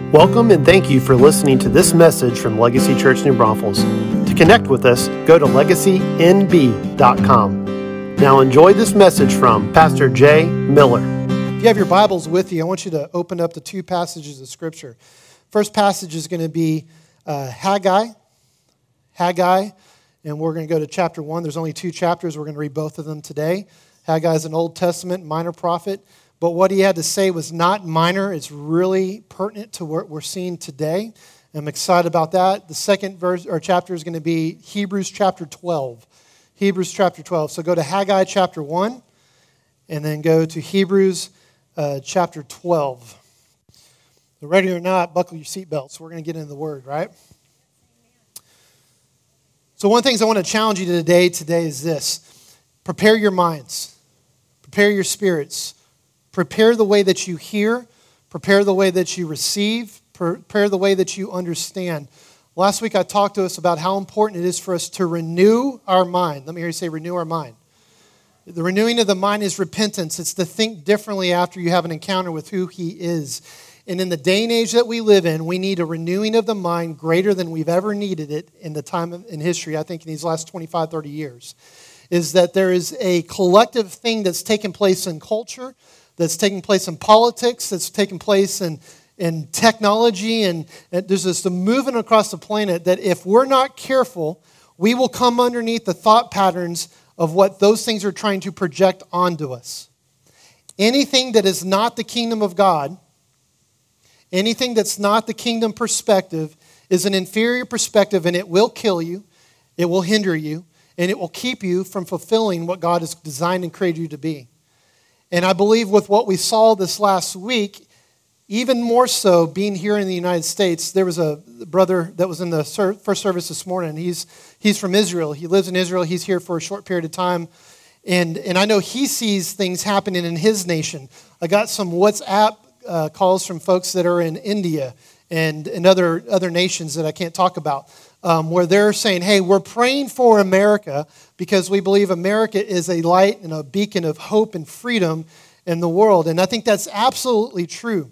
Welcome and thank you for listening to this message from Legacy Church New Braunfels. To connect with us, go to legacynb.com. Now enjoy this message from Pastor Jay Miller. If you have your Bibles with you, I want you to open up the two passages of Scripture. First passage is going to be Haggai, and we're going to go to chapter 1. There's only two chapters. We're going to read both of them today. Haggai is an Old Testament minor prophet, but what he had to say was not minor. It's really pertinent to what we're seeing today. I'm excited about that. The second verse or chapter is going to be Hebrews chapter 12. Hebrews chapter 12. So go to Haggai chapter 1 and then go to Hebrews chapter 12. So ready or not, buckle your seatbelts. We're going to get into the Word, right? So one of the things I want to challenge you today is this. Prepare your minds. Prepare your spirits. Prepare the way that you hear. Prepare the way that you receive. Prepare the way that you understand. Last week I talked to us about how important it is for us to renew our mind. Let me hear you say renew our mind. The renewing of the mind is repentance. It's to think differently after you have an encounter with who He is. And in the day and age that we live in, we need a renewing of the mind greater than we've ever needed it in the time in history, I think in these last 25, 30 years, is that there is a collective thing that's taken place in culture, that's taking place in politics, that's taking place in technology, and there's this movement across the planet that if we're not careful, we will come underneath the thought patterns of what those things are trying to project onto us. Anything that is not the kingdom of God, anything that's not the kingdom perspective is an inferior perspective, and it will kill you, it will hinder you, and it will keep you from fulfilling what God has designed and created you to be. And I believe with what we saw this last week, even more so being here in the United States, there was a brother that was in the first service this morning. He's from Israel. He lives in Israel. He's here for a short period of time. And I know he sees things happening in his nation. I got some WhatsApp calls from folks that are in India and in other nations that I can't talk about, where they're saying, hey, we're praying for America because we believe America is a light and a beacon of hope and freedom in the world. And I think that's absolutely true.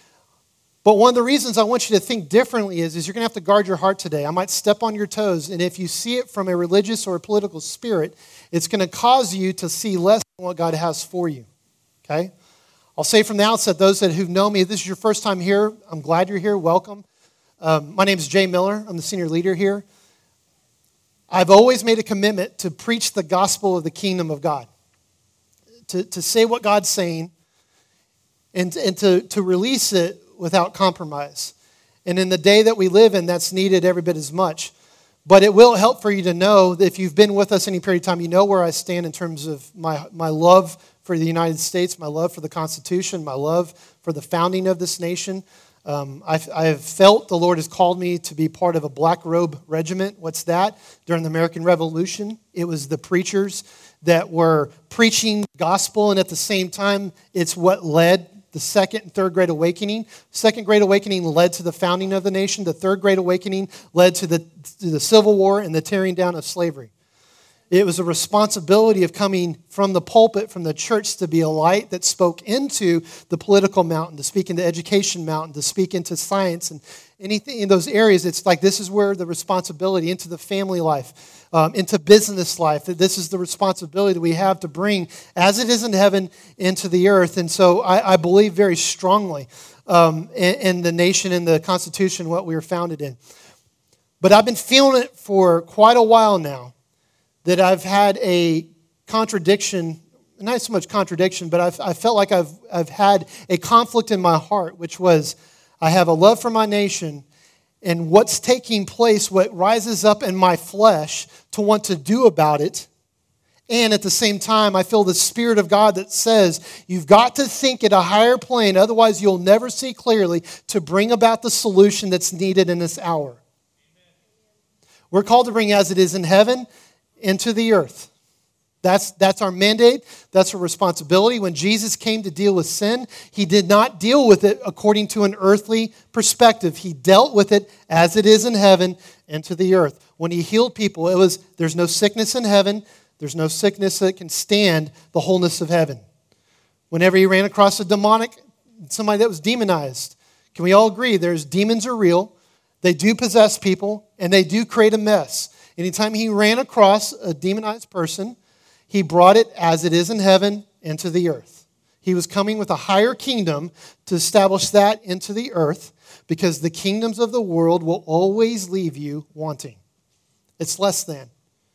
But one of the reasons I want you to think differently is you're going to have to guard your heart today. I might step on your toes, and if you see it from a religious or a political spirit, it's going to cause you to see less than what God has for you, okay? I'll say from the outset, those who know me, if this is your first time here, I'm glad you're here. Welcome. My name is Jay Miller. I'm the senior leader here. I've always made a commitment to preach the gospel of the kingdom of God, to say what God's saying, and to release it without compromise. And in the day that we live in, that's needed every bit as much. But it will help for you to know that if you've been with us any period of time, you know where I stand in terms of my love for the United States, my love for the Constitution, my love for the founding of this nation. I have felt the Lord has called me to be part of a black robe regiment. What's that? During the American Revolution, it was the preachers that were preaching the gospel, and at the same time, it's what led the second and third Great Awakening. Second Great Awakening led to the founding of the nation. The third Great Awakening led to the Civil War and the tearing down of slavery. It was a responsibility of coming from the pulpit, from the church, to be a light that spoke into the political mountain, to speak into education mountain, to speak into science and anything in those areas. It's like this is where the responsibility, into the family life, into business life, that this is the responsibility that we have to bring, as it is in heaven, into the earth. And so I believe very strongly in the nation and the Constitution, what we were founded in. But I've been feeling it for quite a while now, that I've had a contradiction, not so much contradiction, but I felt like I've had a conflict in my heart, which was I have a love for my nation, and what's taking place, what rises up in my flesh to want to do about it. And at the same time, I feel the Spirit of God that says, you've got to think at a higher plane, otherwise you'll never see clearly to bring about the solution that's needed in this hour. We're called to bring as it is in heaven into the earth. That's our mandate. That's our responsibility. When Jesus came to deal with sin, He did not deal with it according to an earthly perspective. He dealt with it as it is in heaven into the earth. When He healed people, there's no sickness in heaven. There's no sickness that can stand the wholeness of heaven. Whenever He ran across a demonic, somebody that was demonized, Can we all agree demons are real, they do possess people, and they do create a mess? Anytime he ran across a demonized person, he brought it as it is in heaven into the earth. He was coming with a higher kingdom to establish that into the earth, because the kingdoms of the world will always leave you wanting. It's less than.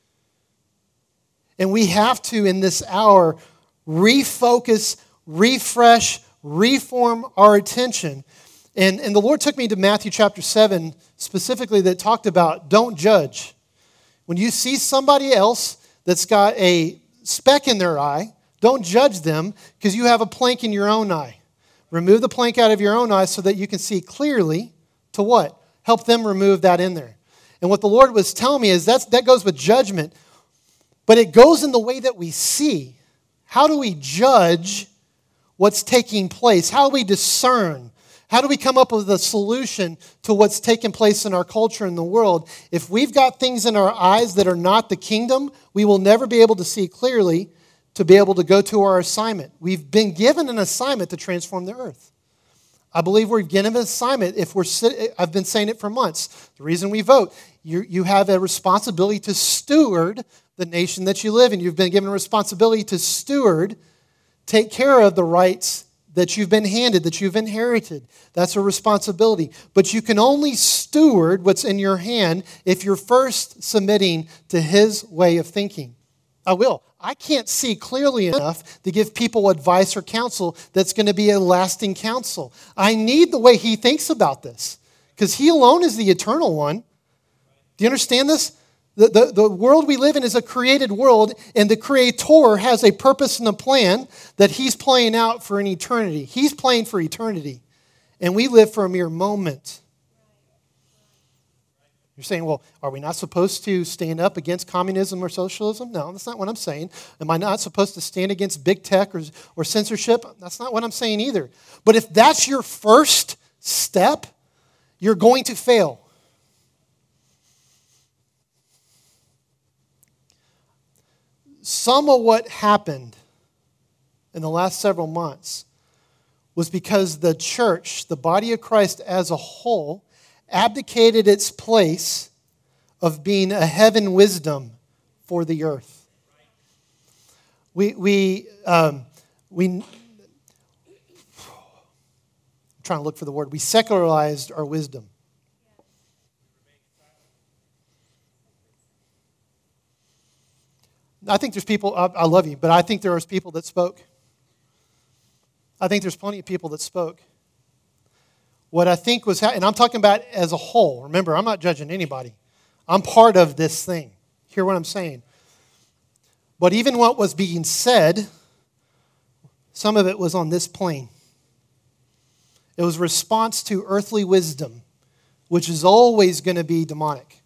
And we have to, in this hour, refocus, refresh, reform our attention. And the Lord took me to Matthew chapter 7, specifically, that talked about don't judge. When you see somebody else that's got a speck in their eye, don't judge them because you have a plank in your own eye. Remove the plank out of your own eye so that you can see clearly to what? Help them remove that in there. And what the Lord was telling me is that goes with judgment, but it goes in the way that we see. How do we judge what's taking place? How do we discern? How do we come up with a solution to what's taking place in our culture and the world? If we've got things in our eyes that are not the kingdom, we will never be able to see clearly to be able to go to our assignment. We've been given an assignment to transform the earth. I believe we're given an assignment. I've been saying it for months. The reason we vote, you have a responsibility to steward the nation that you live in. You've been given a responsibility to steward, take care of the rights that you've been handed, that you've inherited. That's a responsibility. But you can only steward what's in your hand if you're first submitting to His way of thinking. I can't see clearly enough to give people advice or counsel that's going to be a lasting counsel. I need the way He thinks about this, because He alone is the eternal one. Do you understand this? The world we live in is a created world, and the Creator has a purpose and a plan that He's playing out for an eternity. He's playing for eternity, and we live for a mere moment. You're saying, well, are we not supposed to stand up against communism or socialism? No, that's not what I'm saying. Am I not supposed to stand against big tech or censorship? That's not what I'm saying either. But if that's your first step, you're going to fail. Some of what happened in the last several months was because the church, the body of Christ as a whole, abdicated its place of being a heaven wisdom for the earth. I'm trying to look for the word. We secularized our wisdom. I think there's people, I love you, but I think there was people that spoke. I think there's plenty of people that spoke. What I think was, and I'm talking about as a whole. Remember, I'm not judging anybody. I'm part of this thing. Hear what I'm saying? But even what was being said, some of it was on this plane. It was response to earthly wisdom, which is always going to be demonic.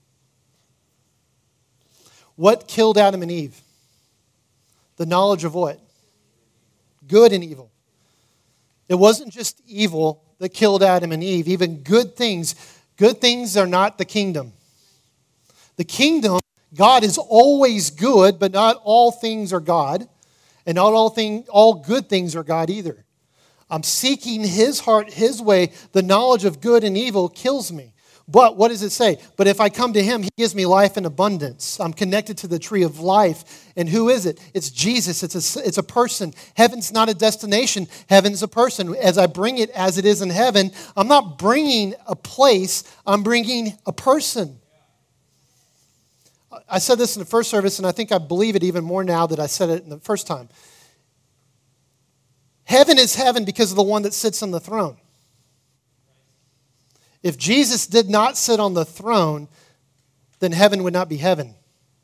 What killed Adam and Eve? The knowledge of what? Good and evil. It wasn't just evil that killed Adam and Eve. Even good things are not the kingdom. The kingdom, God is always good, but not all things are God. And not all good things are God either. I'm seeking His heart, His way. The knowledge of good and evil kills me. But what does it say? But if I come to Him, He gives me life in abundance. I'm connected to the tree of life. And who is it? It's Jesus. It's a person. Heaven's not a destination. Heaven's a person. As I bring it as it is in heaven, I'm not bringing a place. I'm bringing a person. I said this in the first service, and I think I believe it even more now that I said it in the first time. Heaven is heaven because of the one that sits on the throne. If Jesus did not sit on the throne, then heaven would not be heaven.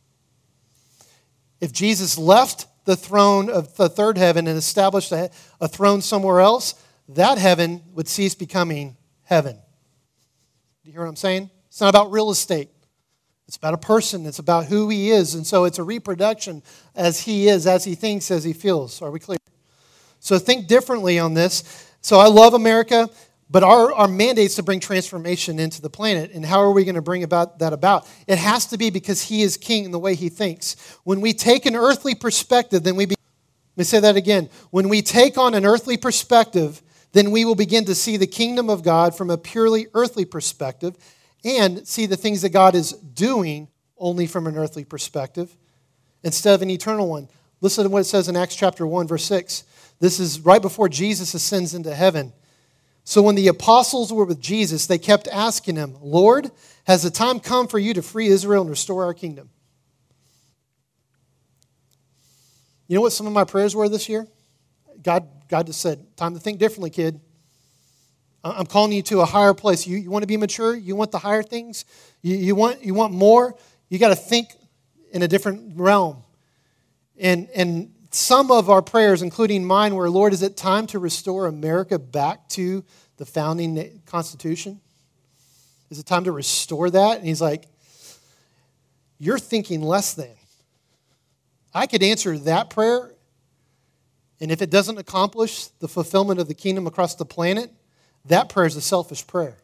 If Jesus left the throne of the third heaven and established a throne somewhere else, that heaven would cease becoming heaven. Do you hear what I'm saying? It's not about real estate. It's about a person. It's about who He is. And so it's a reproduction as He is, as He thinks, as He feels. Are we clear? So think differently on this. So I love America. But our mandate is to bring transformation into the planet. And how are we going to bring that about? It has to be because He is king in the way He thinks. When we take an earthly perspective, let me say that again. When we take on an earthly perspective, then we will begin to see the kingdom of God from a purely earthly perspective and see the things that God is doing only from an earthly perspective instead of an eternal one. Listen to what it says in Acts chapter 1, verse 6. This is right before Jesus ascends into heaven. So when the apostles were with Jesus, they kept asking him, Lord, has the time come for you to free Israel and restore our kingdom? You know what some of my prayers were this year? God just said, time to think differently, kid. I'm calling you to a higher place. You want to be mature? You want the higher things? You want more? You got to think in a different realm. And some of our prayers, including mine, were, Lord, is it time to restore America back to the founding Constitution? Is it time to restore that? And he's like, you're thinking less than. I could answer that prayer, and if it doesn't accomplish the fulfillment of the kingdom across the planet, that prayer is a selfish prayer.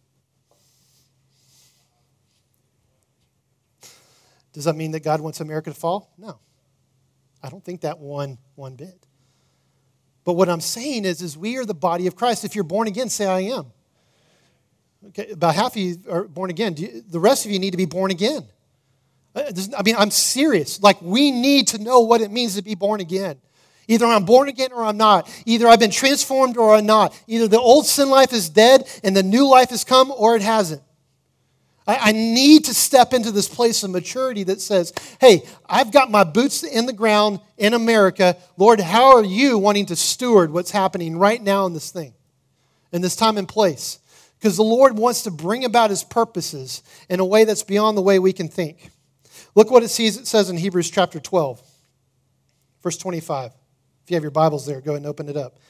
Does that mean that God wants America to fall? No. I don't think that one bit. But what I'm saying is we are the body of Christ. If you're born again, say I am. Okay, about half of you are born again. The rest of you need to be born again. I'm serious. Like, we need to know what it means to be born again. Either I'm born again or I'm not. Either I've been transformed or I'm not. Either the old sin life is dead and the new life has come or it hasn't. I need to step into this place of maturity that says, hey, I've got my boots in the ground in America. Lord, how are you wanting to steward what's happening right now in this thing, in this time and place? Because the Lord wants to bring about his purposes in a way that's beyond the way we can think. Look what it says in Hebrews chapter 12, verse 25. If you have your Bibles there, go ahead and open it up.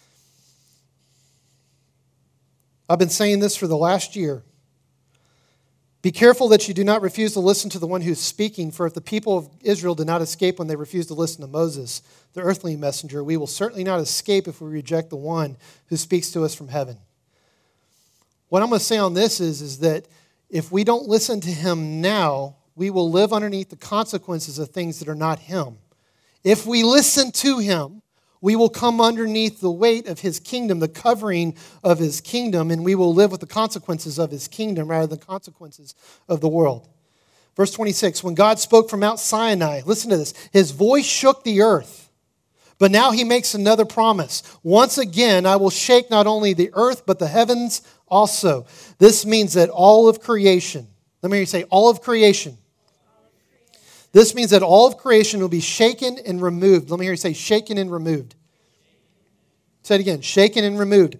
I've been saying this for the last year. Be careful that you do not refuse to listen to the one who is speaking, for if the people of Israel did not escape when they refused to listen to Moses, the earthly messenger, we will certainly not escape if we reject the one who speaks to us from heaven. What I'm going to say on this is that if we don't listen to him now, we will live underneath the consequences of things that are not him. If we listen to him, we will come underneath the weight of his kingdom, the covering of his kingdom, and we will live with the consequences of his kingdom rather than the consequences of the world. Verse 26, when God spoke from Mount Sinai, listen to this, his voice shook the earth. But now he makes another promise. Once again, I will shake not only the earth, but the heavens also. This means that all of creation, let me hear you say, all of creation. This means that all of creation will be shaken and removed. Let me hear you say, shaken and removed. Say it again, shaken and removed.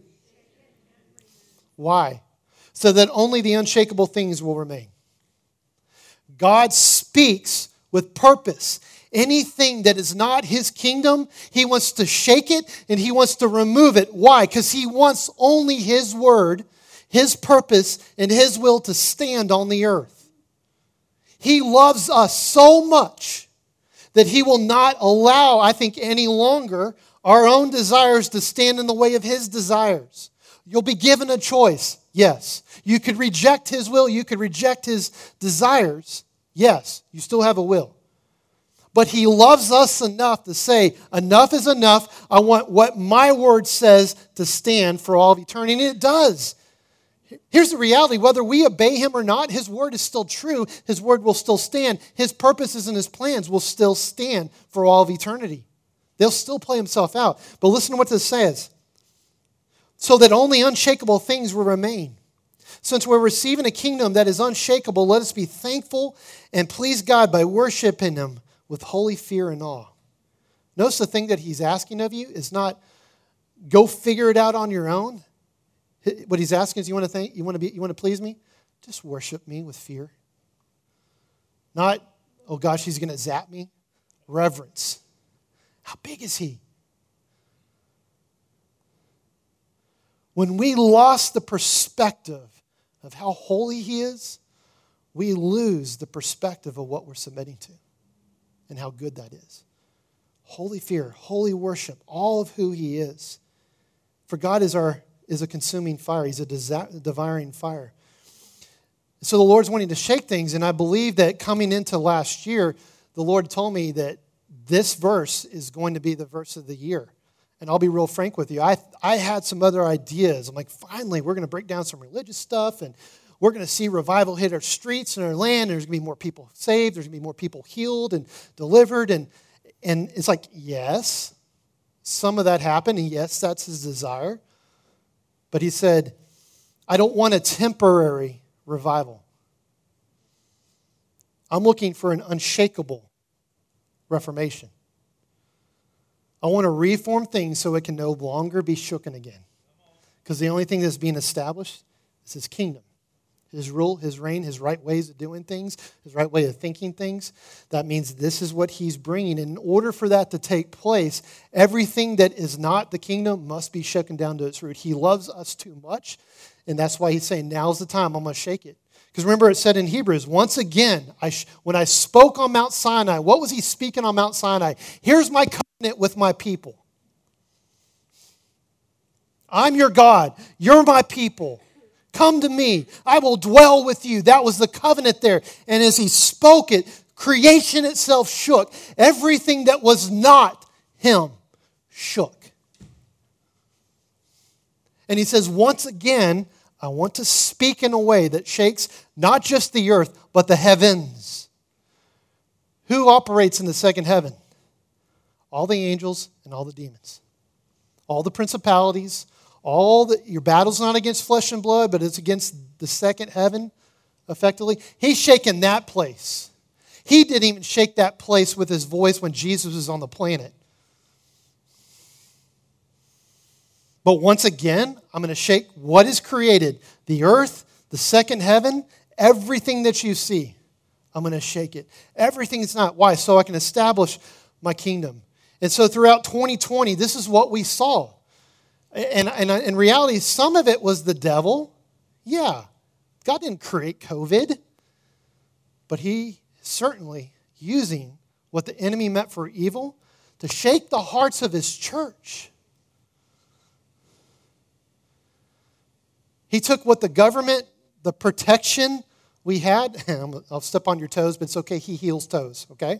Why? So that only the unshakable things will remain. God speaks with purpose. Anything that is not his kingdom, he wants to shake it and he wants to remove it. Why? Because he wants only his word, his purpose, and his will to stand on the earth. He loves us so much that he will not allow, I think, any longer our own desires to stand in the way of his desires. You'll be given a choice. Yes. You could reject his will. You could reject his desires. Yes. You still have a will. But he loves us enough to say, enough is enough. I want what my word says to stand for all of eternity. And it does. Here's the reality. Whether we obey him or not, his word is still true. His word will still stand. His purposes and his plans will still stand for all of eternity. They'll still play himself out. But listen to what this says. So that only unshakable things will remain. Since we're receiving a kingdom that is unshakable, let us be thankful and please God by worshiping him with holy fear and awe. Notice the thing that he's asking of you is not go figure it out on your own. What he's asking is, you want to please me? Just worship me with fear. Not, oh gosh, he's going to zap me. Reverence. How big is he? When we lost the perspective of how holy he is, we lose the perspective of what we're submitting to and how good that is. Holy fear, holy worship, all of who he is. For God is a consuming fire. He's a devouring fire. So the Lord's wanting to shake things, and I believe that coming into last year, the Lord told me that this verse is going to be the verse of the year. And I'll be real frank with you. I had some other ideas. I'm like, finally, we're going to break down some religious stuff, and we're going to see revival hit our streets and our land. There's going to be more people saved. There's going to be more people healed and delivered. And it's like, yes, some of that happened, and yes, that's his desire. But he said, I don't want a temporary revival. I'm looking for an unshakable reformation. I want to reform things so it can no longer be shooken again. Because the only thing that's being established is his kingdom. His rule, his reign, his right ways of doing things, his right way of thinking things. That means this is what he's bringing. And in order for that to take place, everything that is not the kingdom must be shaken down to its root. He loves us too much, and that's why he's saying, now's the time, I'm going to shake it. Because remember it said in Hebrews, once again, when I spoke on Mount Sinai, what was he speaking on Mount Sinai? Here's my covenant with my people. I'm your God. You're my people. Come to me. I will dwell with you. That was the covenant there. And as he spoke it, creation itself shook. Everything that was not him shook. And he says, once again, I want to speak in a way that shakes not just the earth, but the heavens. Who operates in the second heaven? All the angels and all the demons. All the principalities. Your battle's not against flesh and blood, but it's against the second heaven, effectively. He's shaking that place. He didn't even shake that place with his voice when Jesus was on the planet. But once again, I'm going to shake what is created. The earth, the second heaven, everything that you see. I'm going to shake it. Everything is not. Why? So I can establish my kingdom. And so throughout 2020, this is what we saw. And in reality, some of it was the devil. Yeah, God didn't create COVID. But he certainly using what the enemy meant for evil to shake the hearts of his church. He took what the government, the protection we had. I'll step on your toes, but it's okay. He heals toes, okay?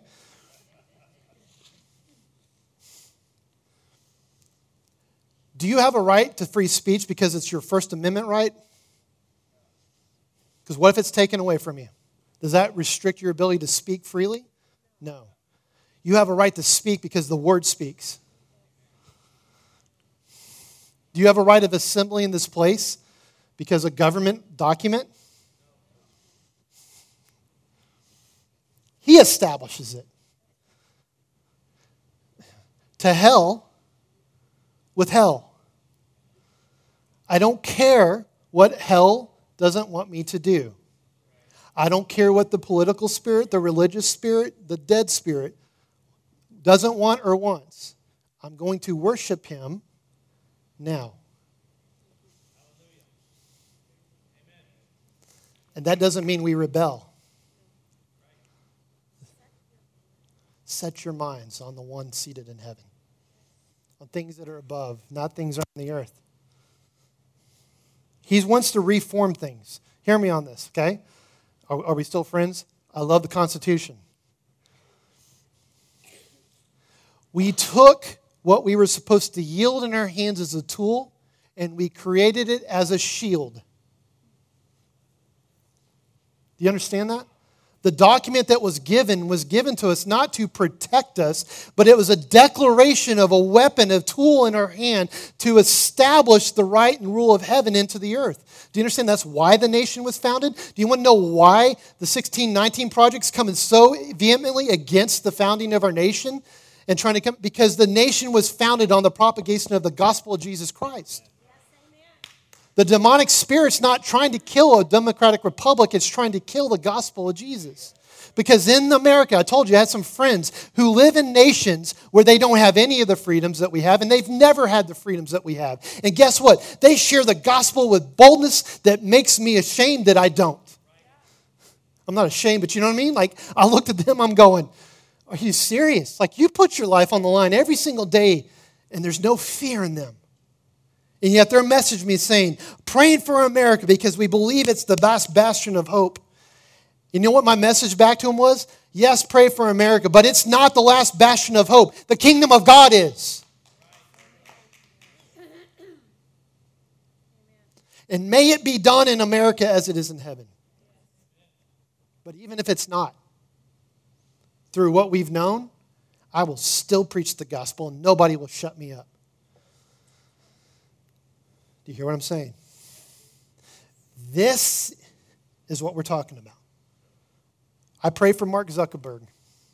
Do you have a right to free speech because it's your First Amendment right? Because what if it's taken away from you? Does that restrict your ability to speak freely? No. You have a right to speak because the Word speaks. Do you have a right of assembly in this place because a government document? He establishes it. To hell with hell. I don't care what hell doesn't want me to do. I don't care what the political spirit, the religious spirit, the dead spirit doesn't want or wants. I'm going to worship him now. And that doesn't mean we rebel. Set your minds on the one seated in heaven. On things that are above, not things on the earth. He wants to reform things. Hear me on this, okay? Are we still friends? I love the Constitution. We took what we were supposed to yield in our hands as a tool, and we created it as a shield. Do you understand that? The document that was given to us not to protect us, but it was a declaration of a weapon, a tool in our hand to establish the right and rule of heaven into the earth. Do you understand that's why the nation was founded? Do you want to know why the 1619 Project's coming so vehemently against the founding of our nation and trying to come? Because the nation was founded on the propagation of the gospel of Jesus Christ. The demonic spirit's not trying to kill a democratic republic. It's trying to kill the gospel of Jesus. Because in America, I told you, I had some friends who live in nations where they don't have any of the freedoms that we have, and they've never had the freedoms that we have. And guess what? They share the gospel with boldness that makes me ashamed that I don't. I'm not ashamed, but you know what I mean? Like, I looked at them, I'm going, are you serious? Like, you put your life on the line every single day, and there's no fear in them. And yet their message me saying, praying for America because we believe it's the last bastion of hope. You know what my message back to them was? Yes, pray for America, but it's not the last bastion of hope. The kingdom of God is. And may it be done in America as it is in heaven. But even if it's not, through what we've known, I will still preach the gospel and nobody will shut me up. Do you hear what I'm saying? This is what we're talking about. I pray for Mark Zuckerberg.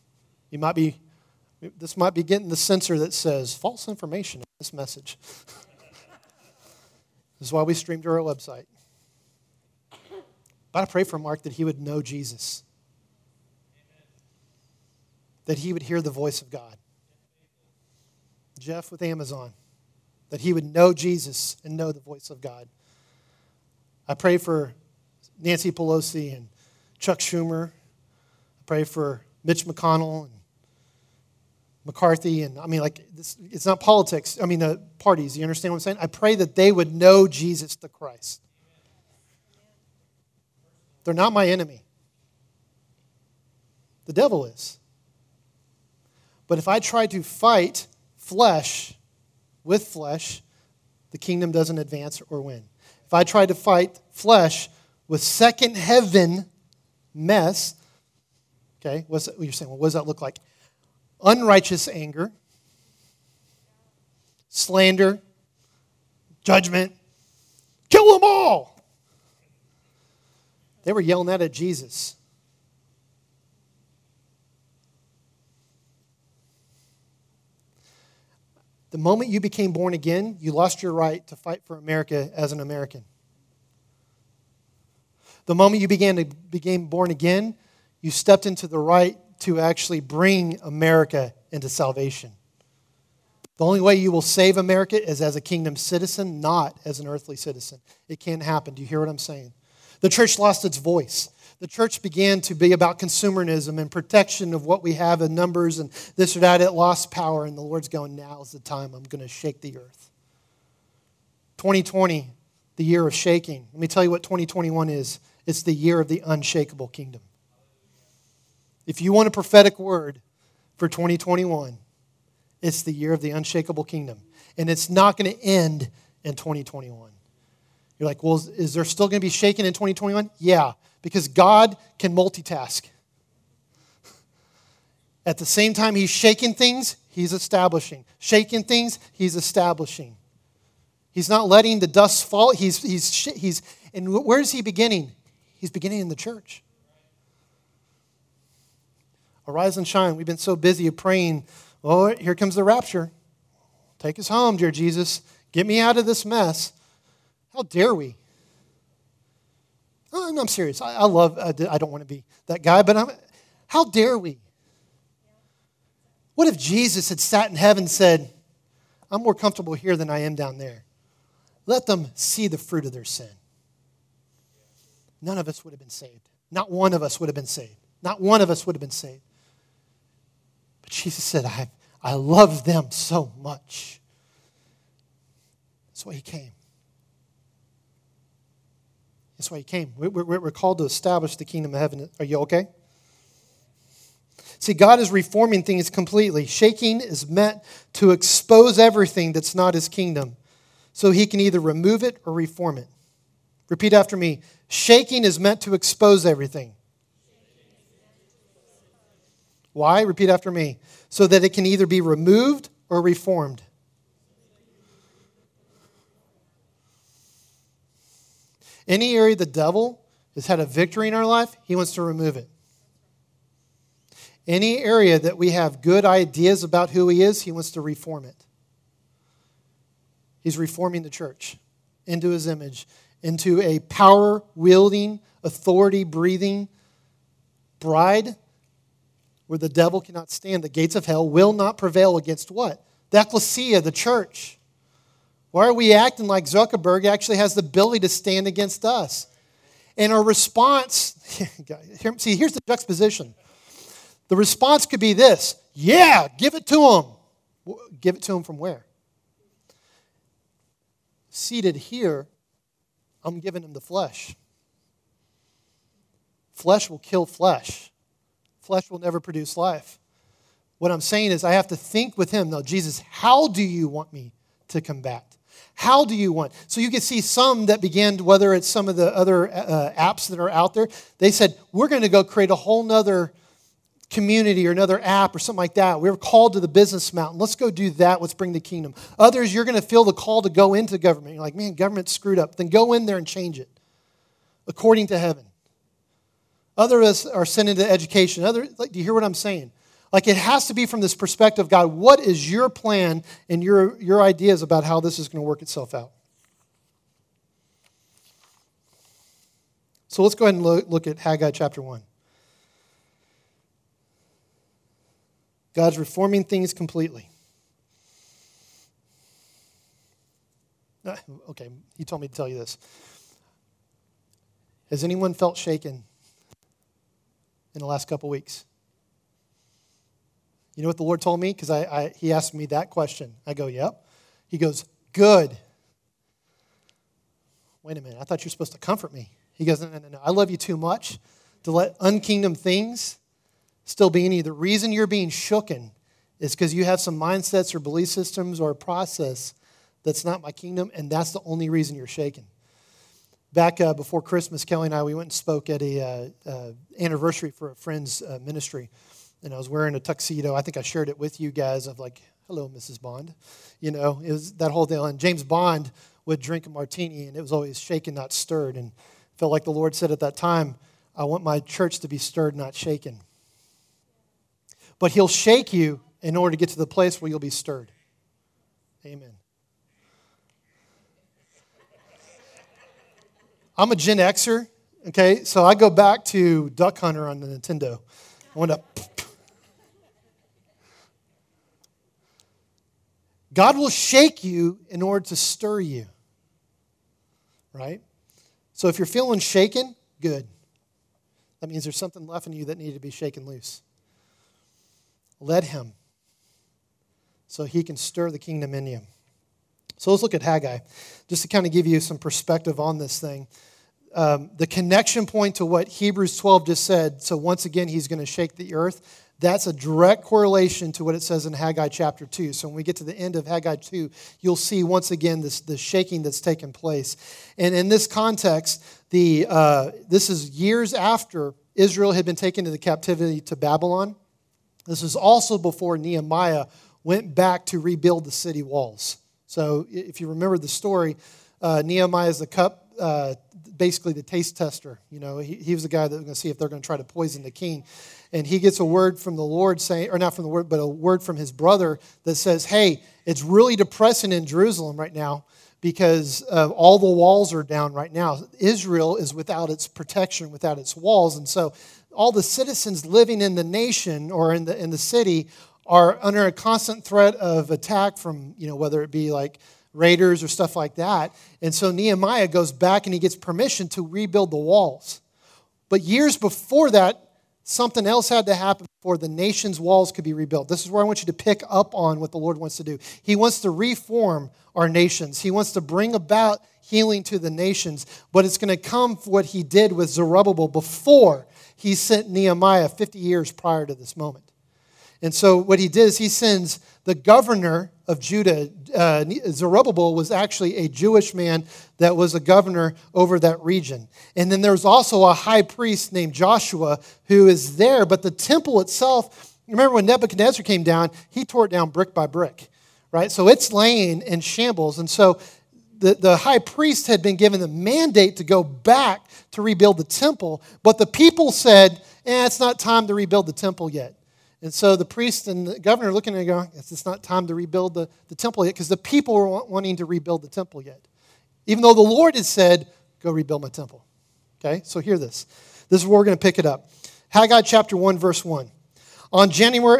This might be getting the censor that says false information in this message. This is why we stream to our website. But I pray for Mark that he would know Jesus. That he would hear the voice of God. Jeff with Amazon. That he would know Jesus and know the voice of God. I pray for Nancy Pelosi and Chuck Schumer. I pray for Mitch McConnell and McCarthy. And it's not politics. The parties. You understand what I'm saying? I pray that they would know Jesus the Christ. They're not my enemy. The devil is. But if I try to fight flesh with flesh, the kingdom doesn't advance or win. If I try to fight flesh with second heaven mess, okay, you're saying, well, what does that look like? Unrighteous anger, slander, judgment, kill them all. They were yelling that at Jesus. The moment you became born again, you lost your right to fight for America as an American. The moment you became born again, you stepped into the right to actually bring America into salvation. The only way you will save America is as a kingdom citizen, not as an earthly citizen. It can't happen. Do you hear what I'm saying? The church lost its voice. The church began to be about consumerism and protection of what we have in numbers and this or that. It lost power, and the Lord's going, now's the time I'm going to shake the earth. 2020, the year of shaking. Let me tell you what 2021 is. It's the year of the unshakable kingdom. If you want a prophetic word for 2021, it's the year of the unshakable kingdom. And it's not going to end in 2021. You're like, well, is there still going to be shaking in 2021? Yeah, because God can multitask. At the same time he's shaking things, he's establishing. Shaking things, he's establishing. He's not letting the dust fall. And where is he beginning? He's beginning in the church. Arise and shine. We've been so busy praying, oh, here comes the rapture. Take us home, dear Jesus. Get me out of this mess. How dare we? Oh, I'm serious. I don't want to be that guy, but how dare we? What if Jesus had sat in heaven and said, I'm more comfortable here than I am down there. Let them see the fruit of their sin. None of us would have been saved. Not one of us would have been saved. Not one of us would have been saved. But Jesus said, I love them so much. That's why he came. That's why he came. We're called to establish the kingdom of heaven. Are you okay? See, God is reforming things completely. Shaking is meant to expose everything that's not his kingdom, so he can either remove it or reform it. Repeat after me. Shaking is meant to expose everything. Why? Repeat after me. So that it can either be removed or reformed. Any area the devil has had a victory in our life, he wants to remove it. Any area that we have good ideas about who he is, he wants to reform it. He's reforming the church into his image, into a power-wielding, authority-breathing bride where the devil cannot stand. The gates of hell will not prevail against what? The ecclesia, the church. Why are we acting like Zuckerberg actually has the ability to stand against us? And our response, see, here's the juxtaposition. The response could be this: yeah, give it to him. Give it to him from where? Seated here, I'm giving him the flesh. Flesh will kill flesh. Flesh will never produce life. What I'm saying is I have to think with him, no, Jesus, how do you want me to combat? How do you want? So you can see some that began, whether it's some of the other apps that are out there, they said, we're going to go create a whole nother community or another app or something like that. We were called to the business mountain. Let's go do that. Let's bring the kingdom. Others, you're going to feel the call to go into government. You're like, man, government's screwed up. Then go in there and change it according to heaven. Others are sent into education. Do you hear what I'm saying? Like, it has to be from this perspective of God. What is your plan and your ideas about how this is going to work itself out? So let's go ahead and look at Haggai chapter 1. God's reforming things completely. Okay, he told me to tell you this. Has anyone felt shaken in the last couple weeks? You know what the Lord told me? Because he asked me that question. I go, yep. He goes, good. Wait a minute, I thought you were supposed to comfort me. He goes, no. I love you too much to let unkingdom things still be in you. The reason you're being shooken is because you have some mindsets or belief systems or a process that's not my kingdom, and that's the only reason you're shaken. Back before Christmas, Kelly and I, we went and spoke at a anniversary for a friend's ministry, and I was wearing a tuxedo. I think I shared it with you guys of like, hello, Mrs. Bond. You know, it was that whole deal. And James Bond would drink a martini, and it was always shaken, not stirred, and felt like the Lord said at that time, I want my church to be stirred, not shaken. But he'll shake you in order to get to the place where you'll be stirred. Amen. I'm a Gen Xer, okay? So I go back to Duck Hunter on the Nintendo. I went up. God will shake you in order to stir you, right? So if you're feeling shaken, good. That means there's something left in you that needed to be shaken loose. Let him so he can stir the kingdom in you. So let's look at Haggai, just to kind of give you some perspective on this thing. The connection point to what Hebrews 12 just said, so once again, he's going to shake the earth, that's a direct correlation to what it says in Haggai chapter 2. So when we get to the end of Haggai 2, you'll see once again the shaking that's taken place. And in this context, this is years after Israel had been taken into captivity to Babylon. This is also before Nehemiah went back to rebuild the city walls. So if you remember the story, Nehemiah is the cup, basically the taste tester. You know, he was the guy that was going to see if they're going to try to poison the king. And he gets a word from the Lord saying, or not from the Lord, but a word from his brother that says, hey, it's really depressing in Jerusalem right now because all the walls are down right now. Israel is without its protection, without its walls. And so all the citizens living in the nation or in the city are under a constant threat of attack from, you know, whether it be like raiders or stuff like that. And so Nehemiah goes back and he gets permission to rebuild the walls. But years before that, something else had to happen before the nation's walls could be rebuilt. This is where I want you to pick up on what the Lord wants to do. He wants to reform our nations. He wants to bring about healing to the nations. But it's going to come for what he did with Zerubbabel before he sent Nehemiah 50 years prior to this moment. And so what he did is he sends the governor of Judah. Zerubbabel was actually a Jewish man that was a governor over that region. And then there's also a high priest named Joshua who is there. But the temple itself, remember when Nebuchadnezzar came down, he tore it down brick by brick, right? So it's laying in shambles. And so the high priest had been given the mandate to go back to rebuild the temple. But the people said, it's not time to rebuild the temple yet. And so the priest and the governor are looking at it going, it's not time to rebuild the temple yet because the people were wanting to rebuild the temple yet. Even though the Lord had said, go rebuild my temple. Okay, so hear this. This is where we're going to pick it up. Haggai chapter 1, verse 1. In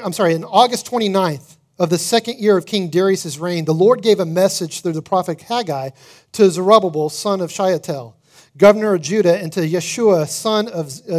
August 29th of the second year of King Darius' reign, the Lord gave a message through the prophet Haggai to Zerubbabel, son of Shealtiel, governor of Judah, and to Yeshua, son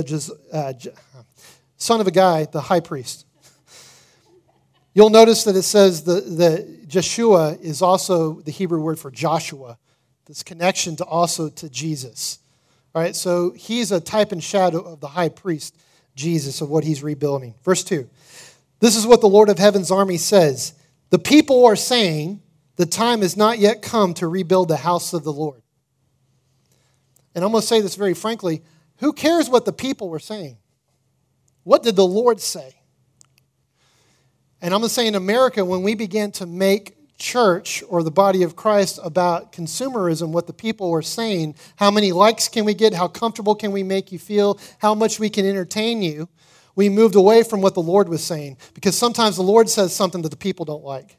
of Haggai, the high priest. You'll notice that it says that Jeshua is also the Hebrew word for Joshua. This connection to Jesus. All right, so he's a type and shadow of the high priest, Jesus, of what he's rebuilding. Verse 2. This is what the Lord of Heaven's army says. The people are saying, The time has not yet come to rebuild the house of the Lord. And I'm going to say this very frankly. Who cares what the people were saying? What did the Lord say? And I'm going to say in America, when we began to make church or the body of Christ about consumerism, what the people were saying, how many likes can we get, how comfortable can we make you feel, how much we can entertain you, we moved away from what the Lord was saying. Because sometimes the Lord says something that the people don't like.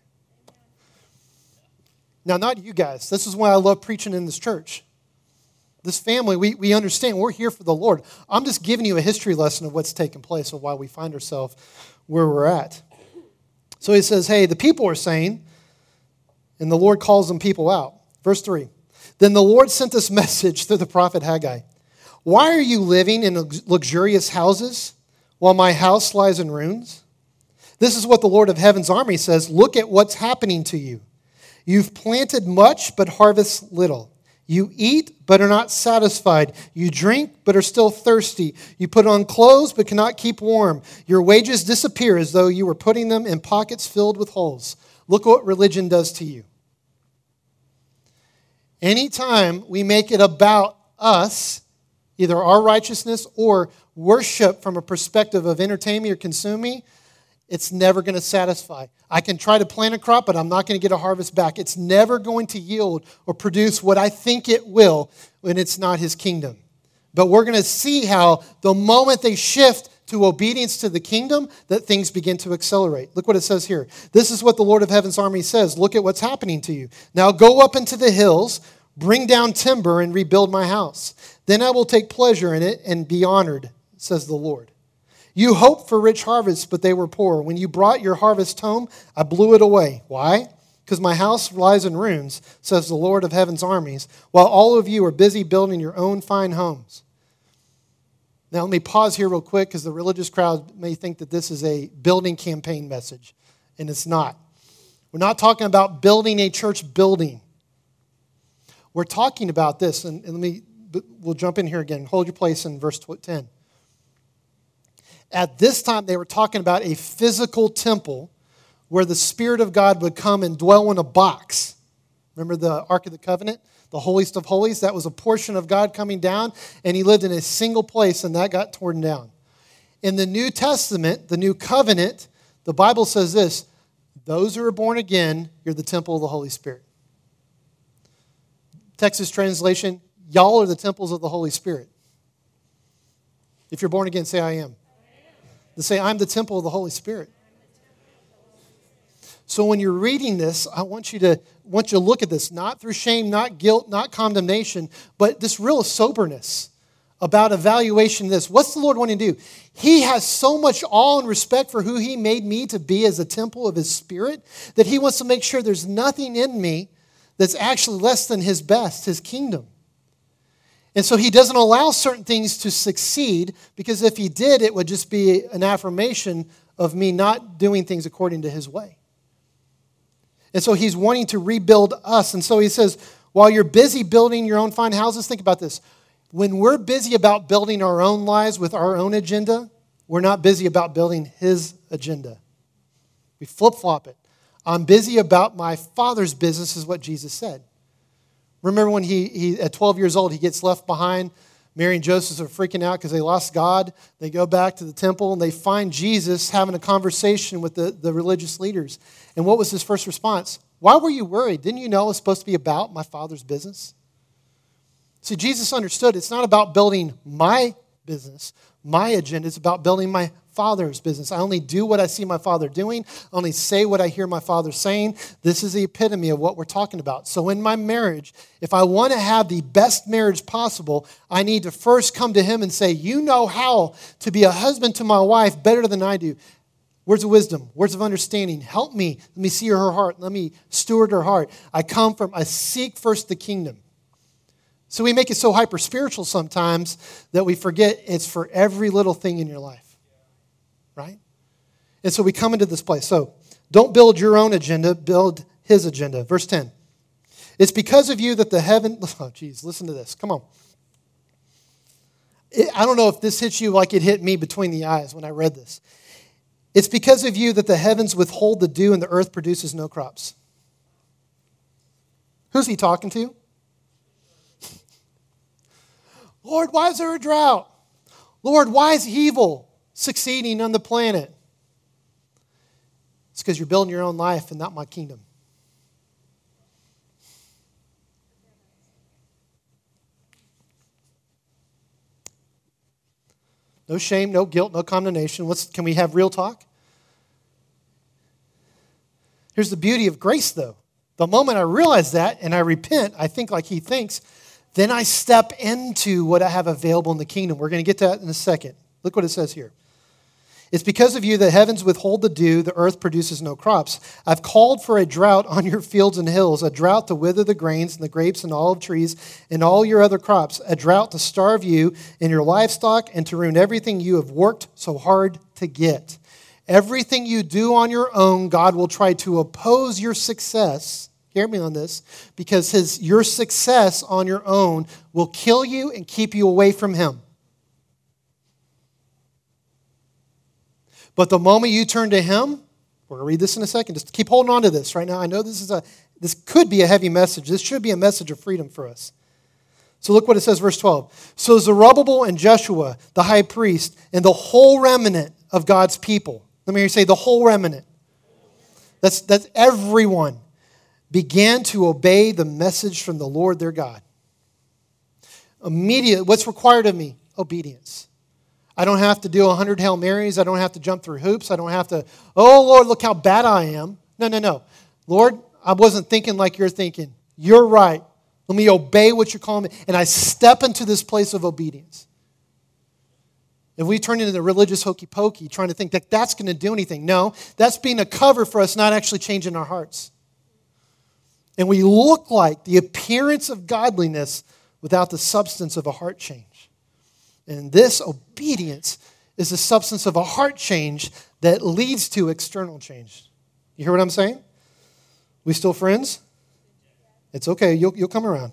Now, not you guys. This is why I love preaching in this church. This family, we understand we're here for the Lord. I'm just giving you a history lesson of what's taken place of why we find ourselves where we're at. So he says, hey, the people are saying, and the Lord calls them people out. Verse 3, then the Lord sent this message through the prophet Haggai. Why are you living in luxurious houses while my house lies in ruins? This is what the Lord of Heaven's army says. Look at what's happening to you. You've planted much but harvest little. You eat but are not satisfied. You drink but are still thirsty. You put on clothes but cannot keep warm. Your wages disappear as though you were putting them in pockets filled with holes. Look what religion does to you. Anytime we make it about us, either our righteousness or worship from a perspective of entertain me or consume me, it's never going to satisfy. I can try to plant a crop, but I'm not going to get a harvest back. It's never going to yield or produce what I think it will when it's not His kingdom. But we're going to see how the moment they shift to obedience to the kingdom, that things begin to accelerate. Look what it says here. This is what the Lord of Heaven's army says. Look at what's happening to you. Now go up into the hills, bring down timber, and rebuild my house. Then I will take pleasure in it and be honored, says the Lord. You hoped for rich harvests, but they were poor. When you brought your harvest home, I blew it away. Why? Because my house lies in ruins, says the Lord of Heaven's armies, while all of you are busy building your own fine homes. Now, let me pause here real quick because the religious crowd may think that this is a building campaign message, and it's not. We're not talking about building a church building. We're talking about this, and we'll jump in here again. Hold your place in verse 10. At this time, they were talking about a physical temple where the Spirit of God would come and dwell in a box. Remember the Ark of the Covenant? The holiest of holies? That was a portion of God coming down, and He lived in a single place, and that got torn down. In the New Testament, the New Covenant, the Bible says this, those who are born again, you're the temple of the Holy Spirit. Texas translation, y'all are the temples of the Holy Spirit. If you're born again, say, I am. To say, I'm the temple of the Holy Spirit. So when you're reading this, I want you to look at this, not through shame, not guilt, not condemnation, but this real soberness about evaluation of this. What's the Lord wanting to do? He has so much awe and respect for who He made me to be as a temple of His Spirit that He wants to make sure there's nothing in me that's actually less than His best, His kingdom. And so He doesn't allow certain things to succeed because if He did, it would just be an affirmation of me not doing things according to His way. And so He's wanting to rebuild us. And so He says, while you're busy building your own fine houses, think about this. When we're busy about building our own lives with our own agenda, we're not busy about building His agenda. We flip-flop it. I'm busy about my Father's business is what Jesus said. Remember when he at 12 years old, he gets left behind. Mary and Joseph are freaking out because they lost God. They go back to the temple and they find Jesus having a conversation with the religious leaders. And what was his first response? Why were you worried? Didn't you know it was supposed to be about my Father's business? See, Jesus understood it's not about building my business, my agenda. It's about building my Father's business. I only do what I see my Father doing. I only say what I hear my Father saying. This is the epitome of what we're talking about. So in my marriage, if I want to have the best marriage possible, I need to first come to Him and say, you know how to be a husband to my wife better than I do. Words of wisdom, words of understanding. Help me. Let me see her heart. Let me steward her heart. I seek first the kingdom. So we make it so hyper-spiritual sometimes that we forget it's for every little thing in your life. Right? And so we come into this place. So don't build your own agenda, build His agenda. Verse 10. It's because of you that the heaven... Oh, geez, listen to this. Come on. I don't know if this hits you like it hit me between the eyes when I read this. It's because of you that the heavens withhold the dew and the earth produces no crops. Who's he talking to? Lord, why is there a drought? Lord, why is evil succeeding on the planet? It's because you're building your own life and not my kingdom. No shame, no guilt, no condemnation. Can we have real talk? Here's the beauty of grace, though. The moment I realize that and I repent, I think like he thinks, then I step into what I have available in the kingdom. We're going to get to that in a second. Look what it says here. It's because of you the heavens withhold the dew, the earth produces no crops. I've called for a drought on your fields and hills, a drought to wither the grains and the grapes and olive trees and all your other crops, a drought to starve you and your livestock and to ruin everything you have worked so hard to get. Everything you do on your own, God will try to oppose your success. Hear me on this, because your success on your own will kill you and keep you away from Him. But the moment you turn to Him, we're going to read this in a second. Just keep holding on to this right now. I know this could be a heavy message. This should be a message of freedom for us. So look what it says, verse 12. So Zerubbabel and Joshua, the high priest, and the whole remnant of God's people. Let me hear you say the whole remnant. That's everyone. Began to obey the message from the Lord their God. Immediately, what's required of me? Obedience. I don't have to do 100 Hail Marys. I don't have to jump through hoops. I don't have to, oh, Lord, look how bad I am. No. Lord, I wasn't thinking like you're thinking. You're right. Let me obey what you're calling me. And I step into this place of obedience. If we turn into the religious hokey pokey, trying to think that that's going to do anything. No, that's being a cover for us not actually changing our hearts. And we look like the appearance of godliness without the substance of a heart change. And this obedience is the substance of a heart change that leads to external change. You hear what I'm saying? We still friends? It's okay. You'll come around.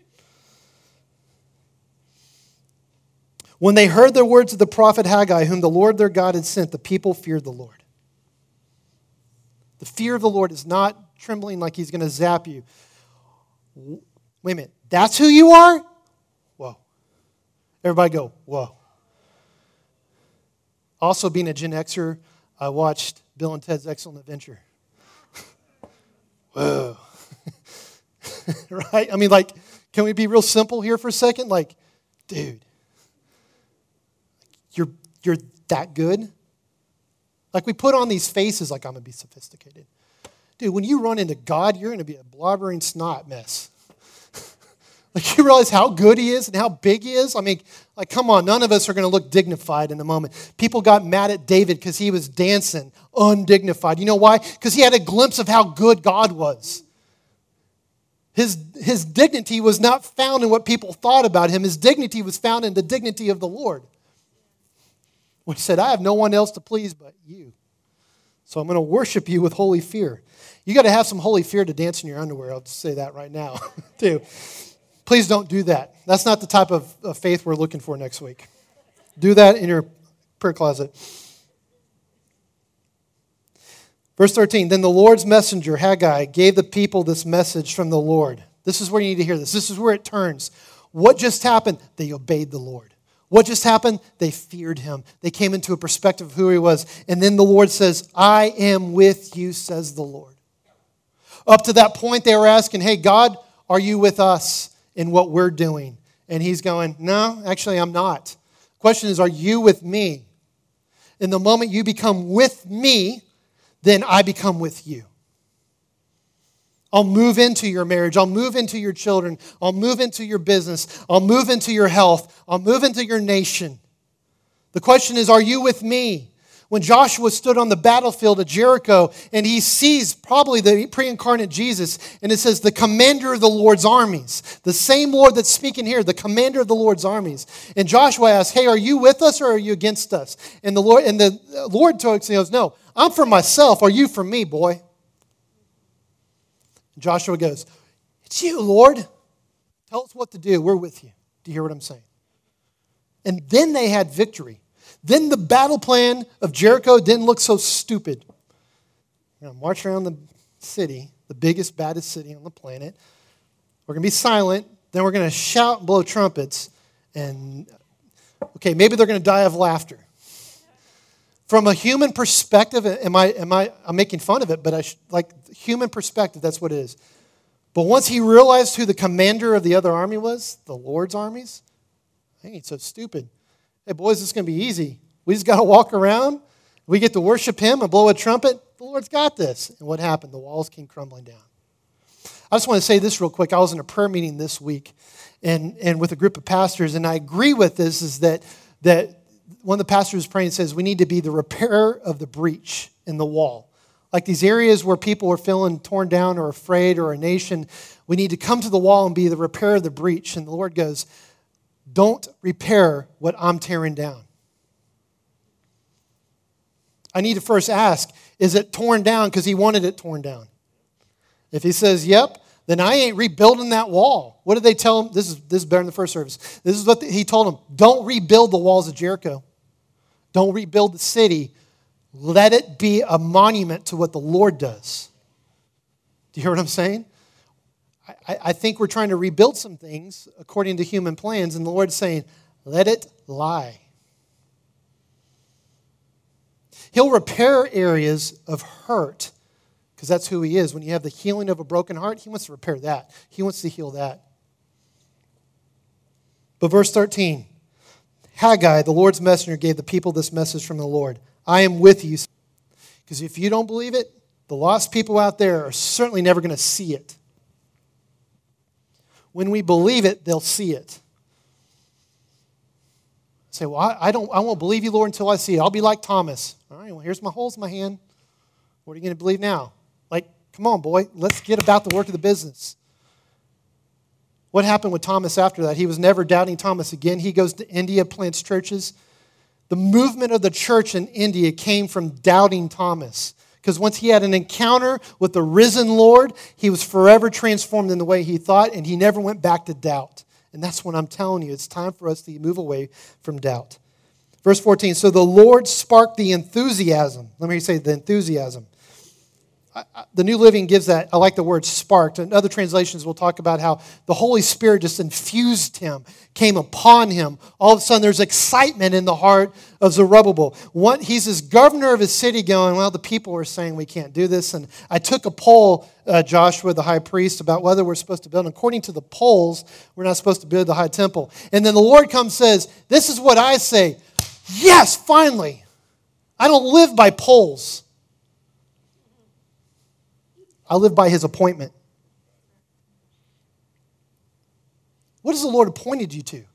When they heard the words of the prophet Haggai, whom the Lord their God had sent, the people feared the Lord. The fear of the Lord is not trembling like He's going to zap you. Wait a minute. That's who you are? Whoa. Everybody go, whoa. Also, being a Gen Xer, I watched Bill and Ted's Excellent Adventure. Whoa. Right? I mean, like, can we be real simple here for a second? Like, dude, you're that good? Like, we put on these faces like I'm going to be sophisticated. Dude, when you run into God, you're going to be a blobbering snot mess. Like, you realize how good He is and how big He is? I mean, like, come on, none of us are going to look dignified in the moment. People got mad at David because he was dancing undignified. You know why? Because he had a glimpse of how good God was. His dignity was not found in what people thought about him. His dignity was found in the dignity of the Lord. When He said, I have no one else to please but you. So I'm going to worship you with holy fear. You got to have some holy fear to dance in your underwear. I'll just say that right now, too. Please don't do that. That's not the type of faith we're looking for next week. Do that in your prayer closet. Verse 13, then the Lord's messenger, Haggai, gave the people this message from the Lord. This is where you need to hear this. This is where it turns. What just happened? They obeyed the Lord. What just happened? They feared Him. They came into a perspective of who He was. And then the Lord says, I am with you, says the Lord. Up to that point, they were asking, hey, God, are you with us in what we're doing? And He's going, no, actually, I'm not. The question is, are you with me? In the moment you become with me, then I become with you. I'll move into your marriage. I'll move into your children. I'll move into your business. I'll move into your health. I'll move into your nation. The question is, are you with me? When Joshua stood on the battlefield of Jericho and he sees probably the pre-incarnate Jesus, and it says the commander of the Lord's armies, the same Lord that's speaking here, the commander of the Lord's armies. And Joshua asks, hey, are you with us or are you against us? And the Lord goes, no, I'm for myself. Are you for me, boy? Joshua goes, it's you, Lord. Tell us what to do. We're with you. Do you hear what I'm saying? And then they had victory. Then the battle plan of Jericho didn't look so stupid. March around the city, the biggest, baddest city on the planet. We're going to be silent. Then we're going to shout and blow trumpets. And, okay, maybe they're going to die of laughter. From a human perspective, I'm making fun of it, but human perspective, that's what it is. But once he realized who the commander of the other army was, the Lord's armies, I ain't so stupid. Hey, boys, it's going to be easy. We just got to walk around. We get to worship him and blow a trumpet. The Lord's got this. And what happened? The walls came crumbling down. I just want to say this real quick. I was in a prayer meeting this week and with a group of pastors, and I agree with this, is that one of the pastors was praying and says we need to be the repairer of the breach in the wall. Like these areas where people are feeling torn down or afraid, or a nation, we need to come to the wall and be the repairer of the breach. And the Lord goes, don't repair what I'm tearing down. I need to first ask, is it torn down because he wanted it torn down? If he says, yep, then I ain't rebuilding that wall. What did they tell him? This is better than the first service. This is what he told them. Don't rebuild the walls of Jericho. Don't rebuild the city. Let it be a monument to what the Lord does. Do you hear what I'm saying? I think we're trying to rebuild some things according to human plans, and the Lord's saying, let it lie. He'll repair areas of hurt, because that's who he is. When you have the healing of a broken heart, he wants to repair that. He wants to heal that. But verse 13, Haggai, the Lord's messenger, gave the people this message from the Lord. I am with you. Because if you don't believe it, the lost people out there are certainly never going to see it. When we believe it, they'll see it. Say, well, I won't believe you, Lord, until I see it. I'll be like Thomas. All right, well, here's my holes in my hand. What are you going to believe now? Like, come on, boy, let's get about the work of the business. What happened with Thomas after that? He was never doubting Thomas again. He goes to India, plants churches. The movement of the church in India came from doubting Thomas. Because once he had an encounter with the risen Lord, he was forever transformed in the way he thought, and he never went back to doubt. And that's what I'm telling you. It's time for us to move away from doubt. Verse 14, so the Lord sparked the enthusiasm. Let me say the enthusiasm. The New Living gives that, I like the word sparked. In other translations, we'll talk about how the Holy Spirit just infused him, came upon him. All of a sudden, there's excitement in the heart of Zerubbabel. He's this governor of his city going, well, the people are saying we can't do this. And I took a poll, Joshua, the high priest, about whether we're supposed to build. And according to the polls, we're not supposed to build the high temple. And then the Lord comes and says, this is what I say. Yes, finally. I don't live by polls. I live by his appointment. What has the Lord appointed you to?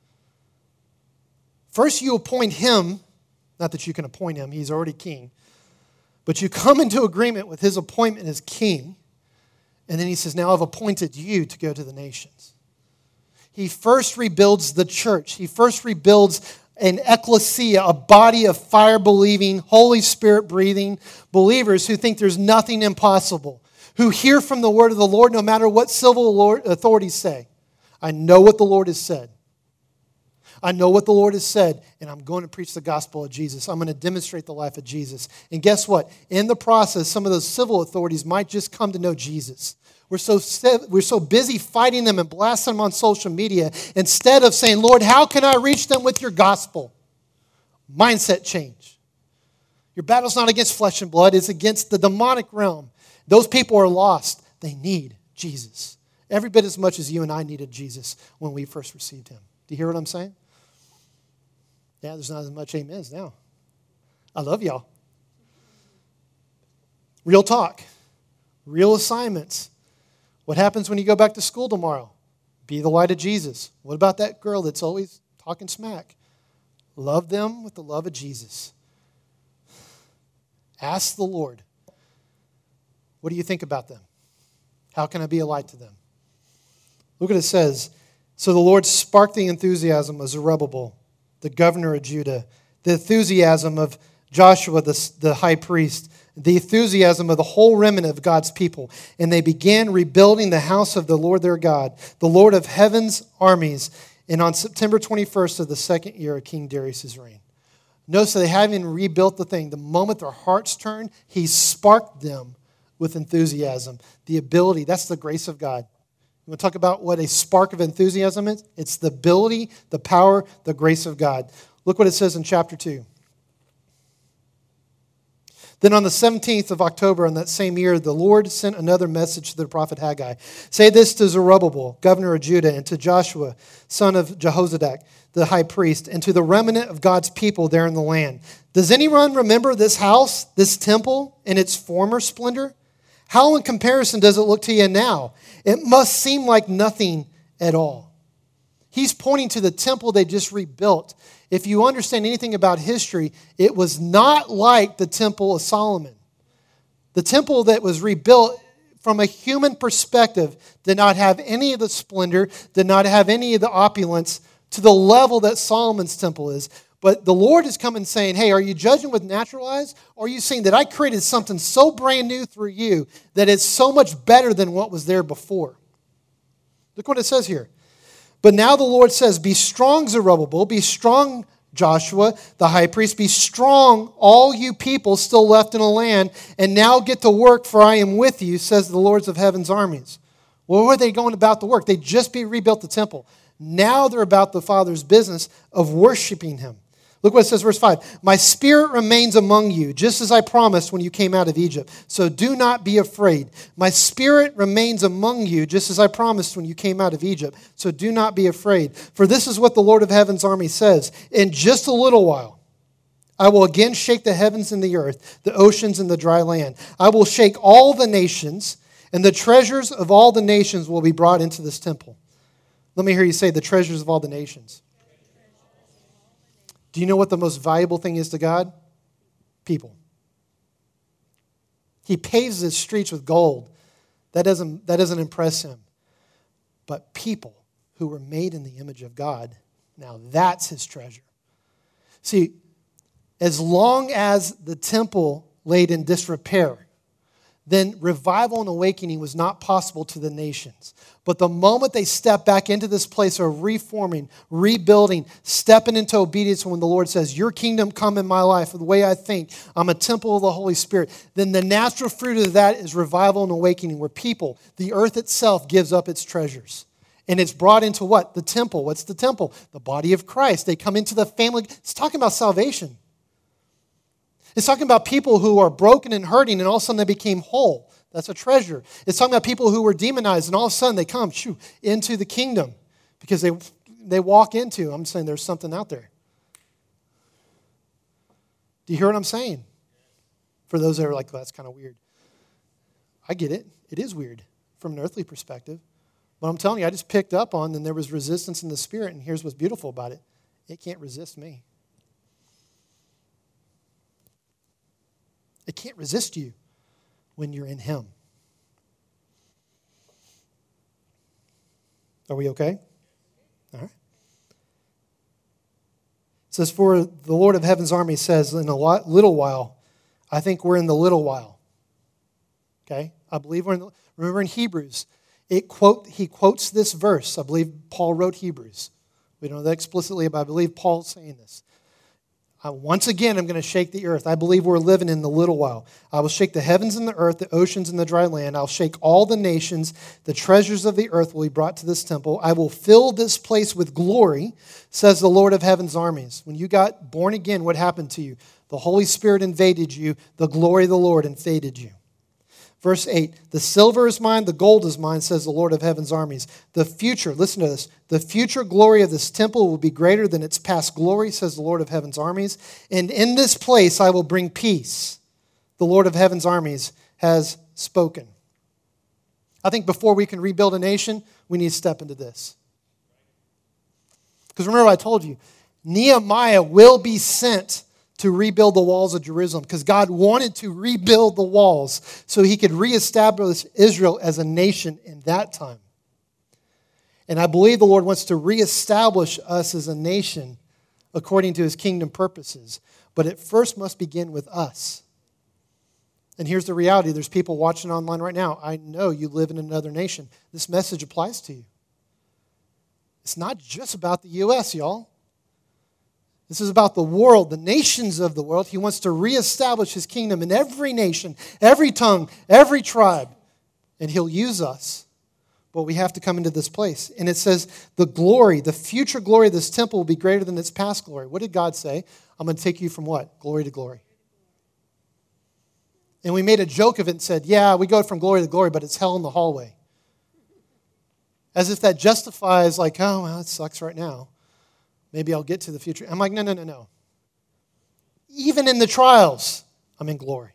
First, you appoint him. Not that you can appoint him. He's already king. But you come into agreement with his appointment as king. And then he says, now I've appointed you to go to the nations. He first rebuilds the church. He first rebuilds an ecclesia, a body of fire-believing, Holy Spirit-breathing believers who think there's nothing impossible, who hear from the word of the Lord no matter what civil authorities say. I know what the Lord has said. I know what the Lord has said, and I'm going to preach the gospel of Jesus. I'm going to demonstrate the life of Jesus. And guess what? In the process, some of those civil authorities might just come to know Jesus. We're so busy fighting them and blasting them on social media instead of saying, Lord, how can I reach them with your gospel? Mindset change. Your battle's not against flesh and blood. It's against the demonic realm. Those people are lost. They need Jesus. Every bit as much as you and I needed Jesus when we first received him. Do you hear what I'm saying? Yeah, there's not as much amens now. I love y'all. Real talk. Real assignments. What happens when you go back to school tomorrow? Be the light of Jesus. What about that girl that's always talking smack? Love them with the love of Jesus. Ask the Lord, what do you think about them? How can I be a light to them? Look what it says. So the Lord sparked the enthusiasm of Zerubbabel, the governor of Judah, the enthusiasm of Joshua, the high priest, the enthusiasm of the whole remnant of God's people. And they began rebuilding the house of the Lord their God, the Lord of heaven's armies, and on September 21st of the second year of King Darius' reign. Notice that they haven't even rebuilt the thing. The moment their hearts turned, he sparked them with enthusiasm. The ability, that's the grace of God. You want to talk about what a spark of enthusiasm is? It's the ability, the power, the grace of God. Look what it says in chapter 2. Then on the 17th of October in that same year, the Lord sent another message to the prophet Haggai. Say this to Zerubbabel, governor of Judah, and to Joshua, son of Jehozadak, the high priest, and to the remnant of God's people there in the land. Does anyone remember this house, this temple, in its former splendor? How in comparison does it look to you now? It must seem like nothing at all. He's pointing to the temple they just rebuilt. If you understand anything about history, it was not like the Temple of Solomon. The temple that was rebuilt from a human perspective did not have any of the splendor, did not have any of the opulence to the level that Solomon's temple is. But the Lord is coming saying, hey, are you judging with natural eyes? Or are you seeing that I created something so brand new through you that it's so much better than what was there before? Look what it says here. But now the Lord says, be strong, Zerubbabel, be strong, Joshua, the high priest, be strong, all you people still left in the land, and now get to work, for I am with you, says the Lord of heaven's armies. Well, were they going about the work? They just rebuilt the temple. Now they're about the Father's business of worshiping him. Look what it says, verse 5. My spirit remains among you, just as I promised when you came out of Egypt. So do not be afraid. My spirit remains among you, just as I promised when you came out of Egypt. So do not be afraid. For this is what the Lord of heaven's army says. In just a little while, I will again shake the heavens and the earth, the oceans and the dry land. I will shake all the nations, and the treasures of all the nations will be brought into this temple. Let me hear you say, the treasures of all the nations. Do you know what the most valuable thing is to God? People. He paves his streets with gold. That doesn't impress him. But people who were made in the image of God, now that's his treasure. See, as long as the temple laid in disrepair, then revival and awakening was not possible to the nations. But the moment they step back into this place of reforming, rebuilding, stepping into obedience when the Lord says, your kingdom come in my life, the way I think, I'm a temple of the Holy Spirit, then the natural fruit of that is revival and awakening, where people, the earth itself, gives up its treasures. And it's brought into what? The temple. What's the temple? The body of Christ. They come into the family. It's talking about salvation. It's talking about people who are broken and hurting, and all of a sudden they became whole. That's a treasure. It's talking about people who were demonized, and all of a sudden they come into the kingdom because they walk into. I'm saying there's something out there. Do you hear what I'm saying? For those that are like, well, that's kind of weird. I get it. It is weird from an earthly perspective. But I'm telling you, I just picked up on, and there was resistance in the spirit, and here's what's beautiful about it. It can't resist me. It can't resist you when you're in him. Are we okay? All right. It says, for the Lord of heaven's army says, in a little while, I think we're in the little while. Okay? I believe we're in remember in Hebrews, he quotes this verse. I believe Paul wrote Hebrews. We don't know that explicitly, but I believe Paul's saying this. Once again, I'm going to shake the earth. I believe we're living in the little while. I will shake the heavens and the earth, the oceans and the dry land. I'll shake all the nations. The treasures of the earth will be brought to this temple. I will fill this place with glory, says the Lord of heaven's armies. When you got born again, what happened to you? The Holy Spirit invaded you. The glory of the Lord invaded you. Verse 8, the silver is mine, the gold is mine, says the Lord of heaven's armies. The future, listen to this, the future glory of this temple will be greater than its past glory, says the Lord of heaven's armies. And in this place I will bring peace. The Lord of heaven's armies has spoken. I think before we can rebuild a nation, we need to step into this. Because remember I told you, Nehemiah will be sent to rebuild the walls of Jerusalem because God wanted to rebuild the walls so he could reestablish Israel as a nation in that time. And I believe the Lord wants to reestablish us as a nation according to his kingdom purposes. But it first must begin with us. And here's the reality. There's people watching online right now. I know you live in another nation. This message applies to you. It's not just about the U.S., y'all. This is about the world, the nations of the world. He wants to reestablish his kingdom in every nation, every tongue, every tribe. And he'll use us. But we have to come into this place. And it says the glory, the future glory of this temple will be greater than its past glory. What did God say? I'm going to take you from what? Glory to glory. And we made a joke of it and said, yeah, we go from glory to glory, but it's hell in the hallway. As if that justifies like, oh, well, it sucks right now. Maybe I'll get to the future. I'm like, no. Even in the trials, I'm in glory.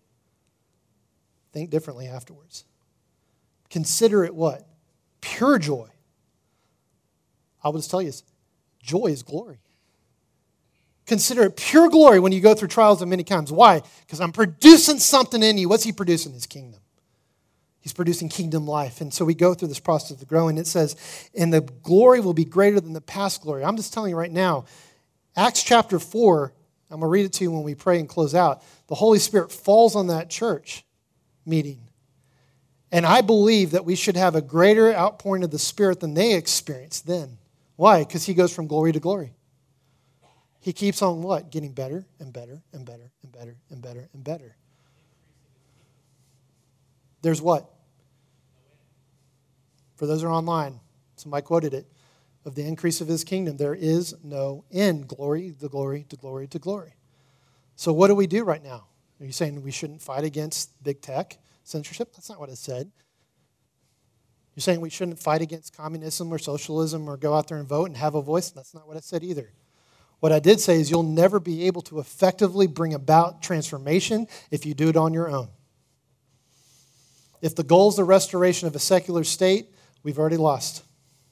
Think differently afterwards. Consider it what? Pure joy. I will just tell you, joy is glory. Consider it pure glory when you go through trials of many kinds. Why? Because I'm producing something in you. What's he producing? His kingdom. He's producing kingdom life. And so we go through this process of growing. It says, and the glory will be greater than the past glory. I'm just telling you right now, Acts chapter 4, I'm going to read it to you when we pray and close out. The Holy Spirit falls on that church meeting. And I believe that we should have a greater outpouring of the Spirit than they experienced then. Why? Because he goes from glory to glory. He keeps on what? Getting better and better and better and better and better and better. There's what? For those who are online, somebody quoted it, of the increase of his kingdom, there is no end. Glory to glory to glory to glory. So what do we do right now? Are you saying we shouldn't fight against big tech censorship? That's not what it said. You're saying we shouldn't fight against communism or socialism or go out there and vote and have a voice? That's not what it said either. What I did say is you'll never be able to effectively bring about transformation if you do it on your own. If the goal is the restoration of a secular state, we've already lost.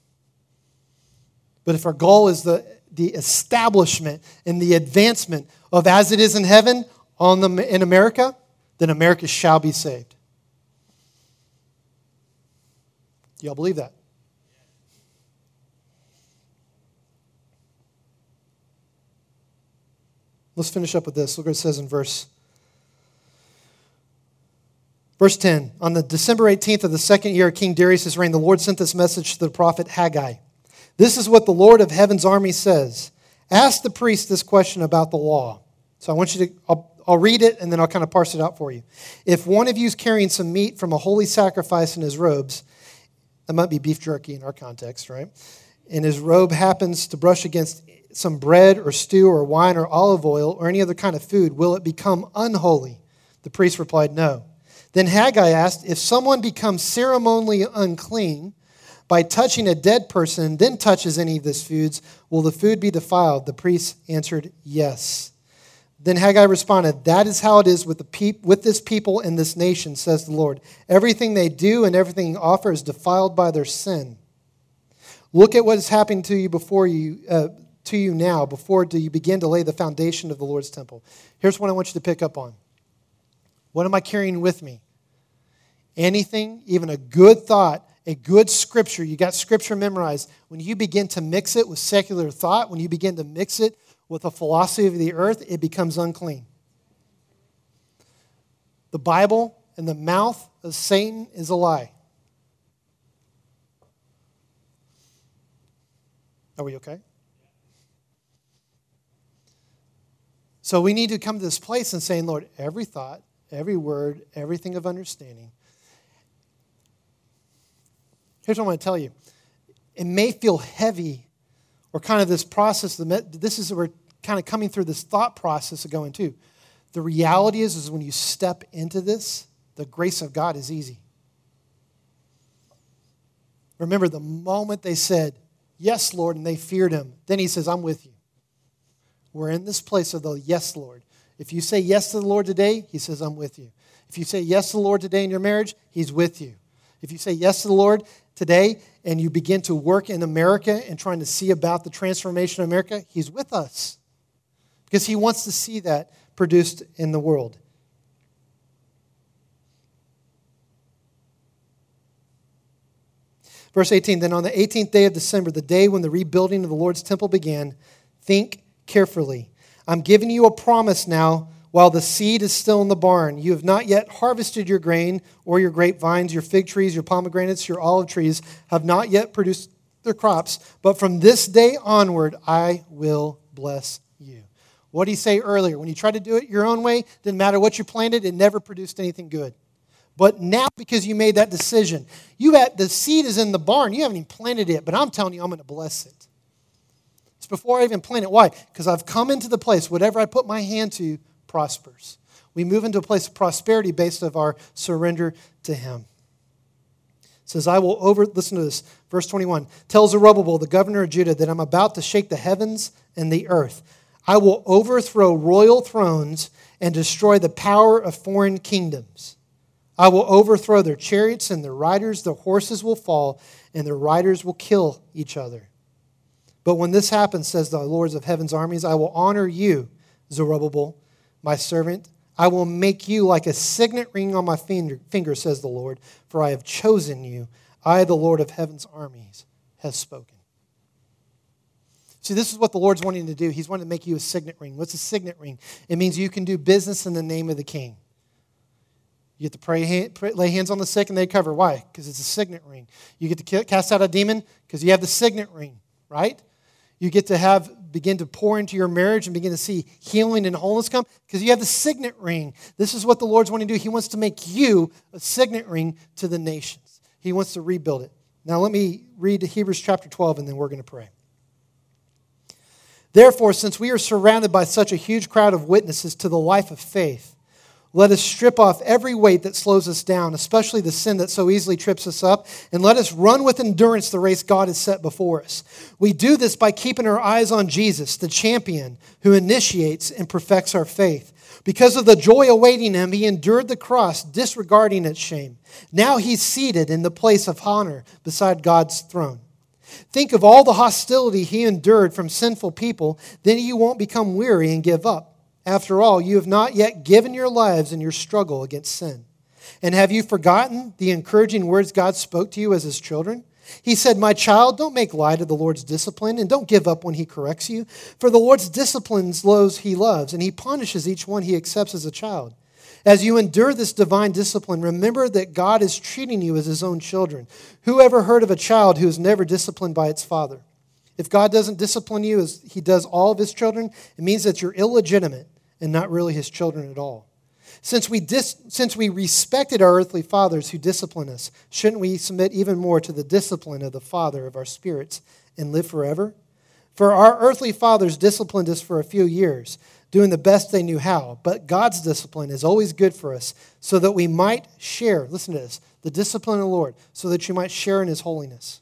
But if our goal is the establishment and the advancement of as it is in heaven in America, then America shall be saved. Do y'all believe that? Let's finish up with this. Look what it says in verse 10. On the December 18th of the second year of King Darius' reign, the Lord sent this message to the prophet Haggai. This is what the Lord of heaven's army says. Ask the priest this question about the law. So I want you to, I'll read it and then I'll kind of parse it out for you. If one of you is carrying some meat from a holy sacrifice in his robes, that might be beef jerky in our context, right? And his robe happens to brush against some bread or stew or wine or olive oil or any other kind of food, will it become unholy? The priest replied, no. Then Haggai asked, if someone becomes ceremonially unclean by touching a dead person and then touches any of these foods, will the food be defiled? The priest answered, yes. Then Haggai responded, that is how it is with this people and this nation, says the Lord. Everything they do and everything they offer is defiled by their sin. Look at what is happening to you now before you begin to lay the foundation of the Lord's temple. Here's what I want you to pick up on. What am I carrying with me? Anything, even a good thought, a good scripture, you got scripture memorized. When you begin to mix it with secular thought, when you begin to mix it with a philosophy of the earth, it becomes unclean. The Bible and the mouth of Satan is a lie. Are we okay? So we need to come to this place and saying, Lord, every thought, every word, everything of understanding. Here's what I'm going to tell you. It may feel heavy or kind of this process. This is we're kind of coming through this thought process of going to. The reality is when you step into this, the grace of God is easy. Remember, the moment they said, yes, Lord, and they feared him, then he says, I'm with you. We're in this place of the yes, Lord. If you say yes to the Lord today, he says, I'm with you. If you say yes to the Lord today in your marriage, he's with you. If you say yes to the Lord today and you begin to work in America and trying to see about the transformation of America, he's with us. Because he wants to see that produced in the world. Verse 18, then on the 18th day of December, the day when the rebuilding of the Lord's temple began, think carefully. I'm giving you a promise now while the seed is still in the barn. You have not yet harvested your grain or your grapevines, your fig trees, your pomegranates, your olive trees have not yet produced their crops. But from this day onward, I will bless you. What did he say earlier? When you try to do it your own way, didn't matter what you planted, it never produced anything good. But now, because you made that decision, the seed is in the barn. You haven't even planted it, but I'm telling you, I'm going to bless it. It's before I even plant it. Why? Because I've come into the place, whatever I put my hand to prospers. We move into a place of prosperity based on our surrender to Him. It says, listen to this, verse 21, tell Zerubbabel, the governor of Judah, that I'm about to shake the heavens and the earth. I will overthrow royal thrones and destroy the power of foreign kingdoms. I will overthrow their chariots and their riders, their horses will fall, and their riders will kill each other. But when this happens, says the Lord of heaven's armies, I will honor you, Zerubbabel, my servant. I will make you like a signet ring on my finger, says the Lord, for I have chosen you. I, the Lord of heaven's armies, has spoken. See, this is what the Lord's wanting to do. He's wanting to make you a signet ring. What's a signet ring? It means you can do business in the name of the King. You get to lay hands on the sick and they recover. Why? Because it's a signet ring. You get to cast out a demon because you have the signet ring, right? You get to begin to pour into your marriage and begin to see healing and wholeness come because you have the signet ring. This is what the Lord's wanting to do. He wants to make you a signet ring to the nations. He wants to rebuild it. Now let me read Hebrews chapter 12 and then we're going to pray. Therefore, since we are surrounded by such a huge crowd of witnesses to the life of faith, let us strip off every weight that slows us down, especially the sin that so easily trips us up, and let us run with endurance the race God has set before us. We do this by keeping our eyes on Jesus, the champion who initiates and perfects our faith. Because of the joy awaiting him, he endured the cross, disregarding its shame. Now he's seated in the place of honor beside God's throne. Think of all the hostility he endured from sinful people, then you won't become weary and give up. After all, you have not yet given your lives in your struggle against sin. And have you forgotten the encouraging words God spoke to you as his children? He said, my child, don't make light of the Lord's discipline and don't give up when he corrects you. For the Lord's disciplines those he loves, and he punishes each one he accepts as a child. As you endure this divine discipline, remember that God is treating you as his own children. Who ever heard of a child who is never disciplined by its father? If God doesn't discipline you as he does all of his children, it means that you're illegitimate and not really his children at all. Since we respected our earthly fathers who discipline us, shouldn't we submit even more to the discipline of the Father of our spirits and live forever? For our earthly fathers disciplined us for a few years, doing the best they knew how. But God's discipline is always good for us, so that we might share, listen to this, the discipline of the Lord, so that you might share in his holiness.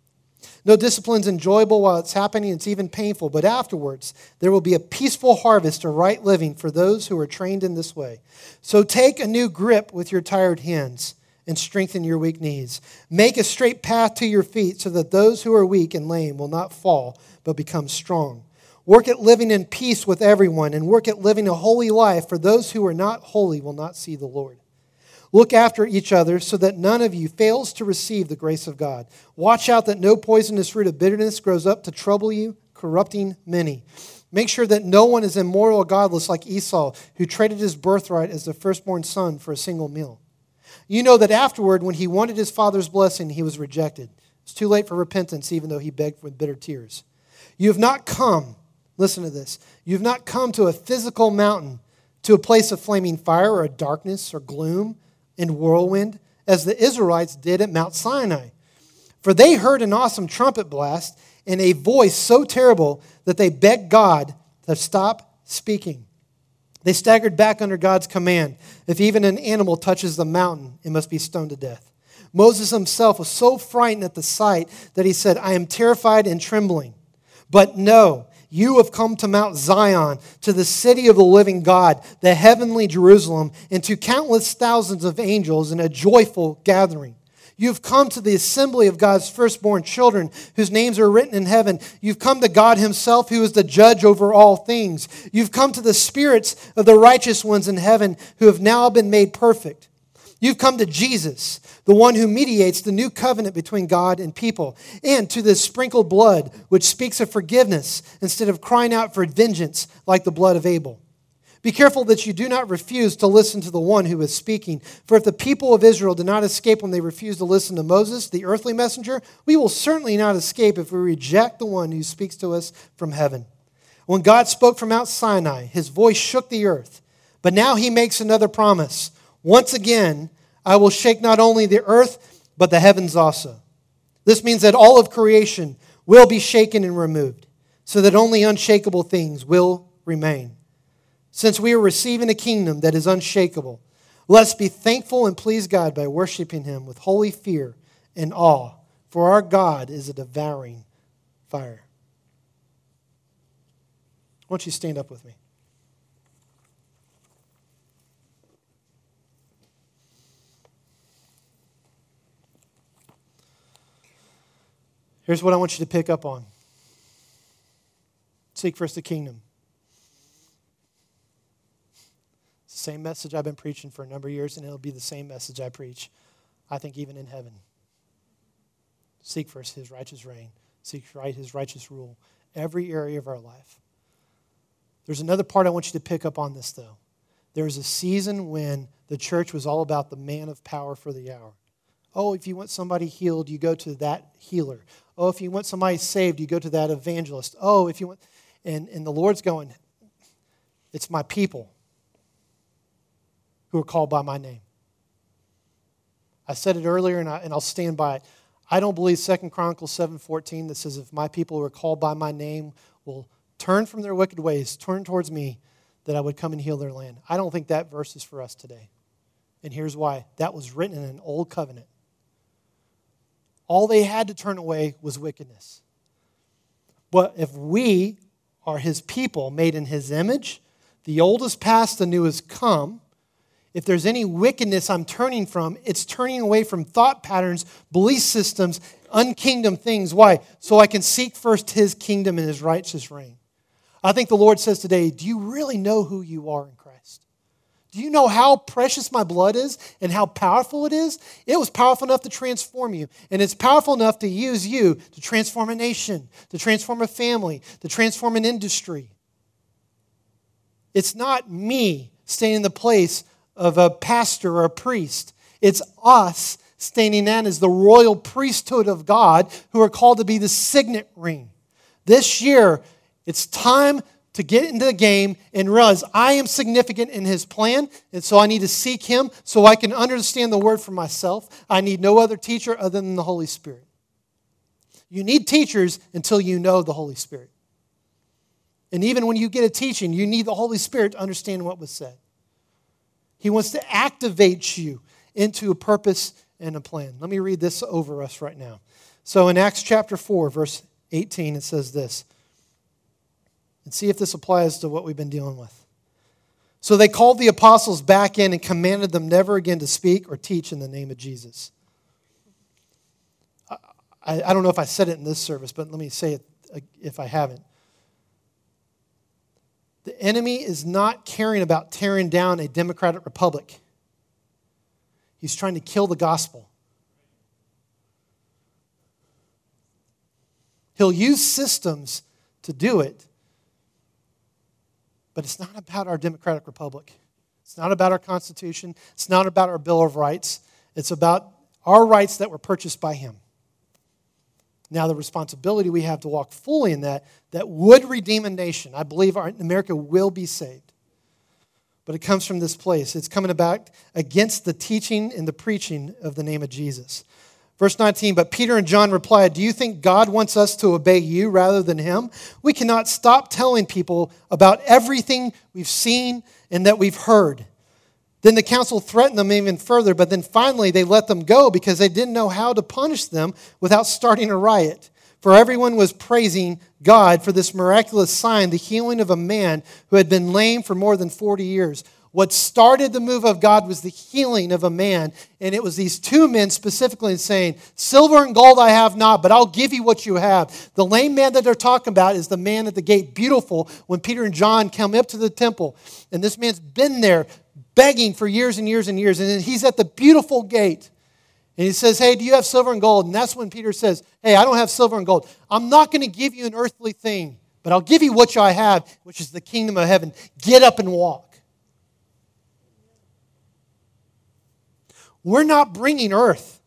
No discipline's enjoyable while it's happening, it's even painful, but afterwards there will be a peaceful harvest of right living for those who are trained in this way. So take a new grip with your tired hands and strengthen your weak knees. Make a straight path to your feet so that those who are weak and lame will not fall, but become strong. Work at living in peace with everyone and work at living a holy life, for those who are not holy will not see the Lord. Look after each other so that none of you fails to receive the grace of God. Watch out that no poisonous root of bitterness grows up to trouble you, corrupting many. Make sure that no one is immoral or godless like Esau, who traded his birthright as the firstborn son for a single meal. You know that afterward, when he wanted his father's blessing, he was rejected. It's too late for repentance, even though he begged with bitter tears. You have not come, listen to this, you have not come to a physical mountain, to a place of flaming fire or a darkness or gloom, and whirlwind, as the Israelites did at Mount Sinai. For they heard an awesome trumpet blast and a voice so terrible that they begged God to stop speaking. They staggered back under God's command. If even an animal touches the mountain, it must be stoned to death. Moses himself was so frightened at the sight that he said, I am terrified and trembling. But no, you have come to Mount Zion, to the city of the living God, the heavenly Jerusalem, and to countless thousands of angels in a joyful gathering. You've come to the assembly of God's firstborn children, whose names are written in heaven. You've come to God himself, who is the judge over all things. You've come to the spirits of the righteous ones in heaven, who have now been made perfect. You've come to Jesus, the one who mediates the new covenant between God and people, and to the sprinkled blood, which speaks of forgiveness instead of crying out for vengeance like the blood of Abel. Be careful that you do not refuse to listen to the one who is speaking. For if the people of Israel did not escape when they refused to listen to Moses, the earthly messenger, we will certainly not escape if we reject the one who speaks to us from heaven. When God spoke from Mount Sinai, his voice shook the earth. But now he makes another promise. Once again, I will shake not only the earth, but the heavens also. This means that all of creation will be shaken and removed, so that only unshakable things will remain. Since we are receiving a kingdom that is unshakable, let's be thankful and please God by worshiping Him with holy fear and awe, for our God is a devouring fire. Why don't you stand up with me? Here's what I want you to pick up on. Seek first the kingdom. It's the same message I've been preaching for a number of years, and it'll be the same message I preach, I think, even in heaven. Seek first His righteous reign. Seek His righteous rule. Every area of our life. There's another part I want you to pick up on this, though. There was a season when the church was all about the man of power for the hour. Oh, if you want somebody healed, you go to that healer. Oh, if you want somebody saved, you go to that evangelist. Oh, if you want... And the Lord's going, it's my people who are called by my name. I said it earlier, and I'll stand by it. I don't believe 2 Chronicles 7:14 that says, if my people who are called by my name will turn from their wicked ways, turn towards me, that I would come and heal their land. I don't think that verse is for us today. And here's why. That was written in an old covenant. All they had to turn away was wickedness. But if we are His people made in His image, the old is past, the new has come. If there's any wickedness I'm turning from, it's turning away from thought patterns, belief systems, unkingdom things. Why? So I can seek first His kingdom and His righteous reign. I think the Lord says today, do you really know who you are in Christ? Do you know how precious my blood is and how powerful it is? It was powerful enough to transform you. And it's powerful enough to use you to transform a nation, to transform a family, to transform an industry. It's not me staying in the place of a pastor or a priest. It's us standing in as the royal priesthood of God who are called to be the signet ring. This year, it's time to get into the game and realize I am significant in His plan, and so I need to seek Him so I can understand the Word for myself. I need no other teacher other than the Holy Spirit. You need teachers until you know the Holy Spirit. And even when you get a teaching, you need the Holy Spirit to understand what was said. He wants to activate you into a purpose and a plan. Let me read this over us right now. So in Acts chapter 4, verse 18, it says this. And see if this applies to what we've been dealing with. So they called the apostles back in and commanded them never again to speak or teach in the name of Jesus. I don't know if I said it in this service, but let me say it if I haven't. The enemy is not caring about tearing down a democratic republic. He's trying to kill the gospel. He'll use systems to do it, but it's not about our democratic republic. It's not about our Constitution. It's not about our Bill of Rights. It's about our rights that were purchased by Him. Now, the responsibility we have to walk fully in that would redeem a nation. I believe America will be saved. But it comes from this place. It's coming about against the teaching and the preaching of the name of Jesus. Verse 19, but Peter and John replied, do you think God wants us to obey you rather than Him? We cannot stop telling people about everything we've seen and that we've heard. Then the council threatened them even further, but then finally they let them go because they didn't know how to punish them without starting a riot. For everyone was praising God for this miraculous sign, the healing of a man who had been lame for more than 40 years. What started the move of God was the healing of a man, and it was these two men specifically saying, silver and gold I have not, but I'll give you what you have. The lame man that they're talking about is the man at the gate, beautiful, when Peter and John come up to the temple, and this man's been there begging for years and years and years, and then he's at the beautiful gate, and he says, hey, do you have silver and gold? And that's when Peter says, hey, I don't have silver and gold. I'm not going to give you an earthly thing, but I'll give you what I have, which is the kingdom of heaven. Get up and walk. We're not bringing earth.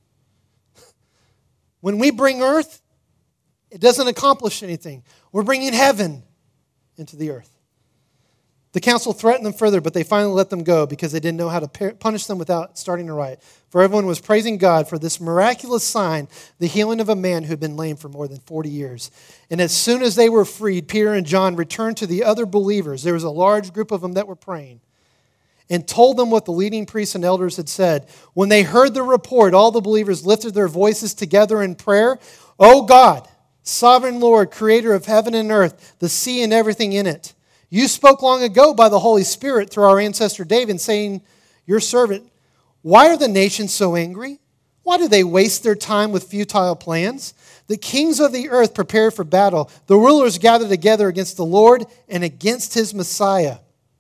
When we bring earth, it doesn't accomplish anything. We're bringing heaven into the earth. The council threatened them further, but they finally let them go because they didn't know how to punish them without starting a riot. For everyone was praising God for this miraculous sign, the healing of a man who had been lame for more than 40 years. And as soon as they were freed, Peter and John returned to the other believers. There was a large group of them that were praying, and told them what the leading priests and elders had said. When they heard the report, all the believers lifted their voices together in prayer. "O God, sovereign Lord, creator of heaven and earth, the sea and everything in it, you spoke long ago by the Holy Spirit through our ancestor David, saying, your servant, why are the nations so angry? Why do they waste their time with futile plans? The kings of the earth prepare for battle. The rulers gather together against the Lord and against his Messiah."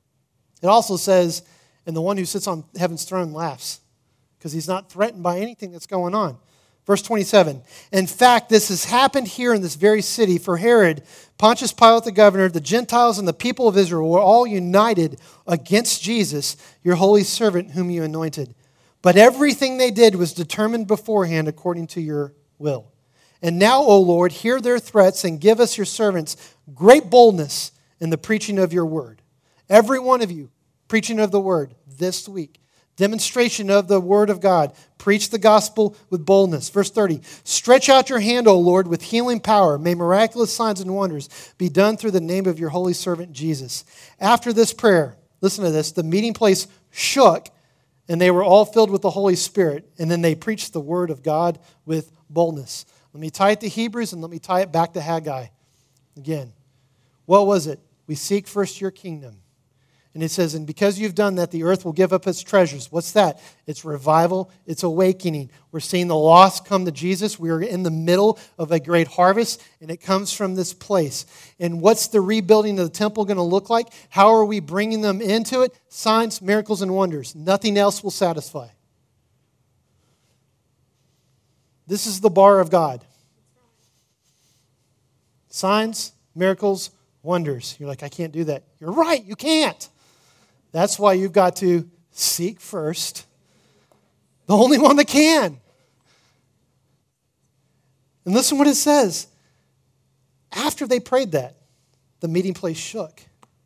It also says, and the one who sits on heaven's throne laughs because he's not threatened by anything that's going on. Verse 27, "In fact, this has happened here in this very city, for Herod, Pontius Pilate the governor, the Gentiles, and the people of Israel were all united against Jesus, your holy servant whom you anointed. But everything they did was determined beforehand according to your will. And now, O Lord, hear their threats and give us, your servants, great boldness in the preaching of your word." Every one of you preaching of the word this week. Demonstration of the word of God. Preach the gospel with boldness. Verse 30, "Stretch out your hand, O Lord, with healing power. May miraculous signs and wonders be done through the name of your holy servant Jesus." After this prayer, listen to this, the meeting place shook, and they were all filled with the Holy Spirit. And then they preached the word of God with boldness. Let me tie it to Hebrews and let me tie it back to Haggai. Again, what was it? We seek first your kingdom. And it says, and because you've done that, the earth will give up its treasures. What's that? It's revival. It's awakening. We're seeing the lost come to Jesus. We are in the middle of a great harvest, and it comes from this place. And what's the rebuilding of the temple going to look like? How are we bringing them into it? Signs, miracles, and wonders. Nothing else will satisfy. This is the bar of God. Signs, miracles, wonders. You're like, I can't do that. You're right, you can't. That's why you've got to seek first the only one that can. And listen what it says. After they prayed that, the meeting place shook.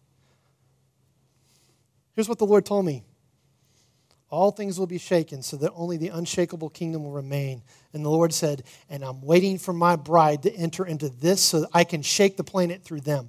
Here's what the Lord told me. All things will be shaken so that only the unshakable kingdom will remain. And the Lord said, and I'm waiting for my bride to enter into this so that I can shake the planet through them.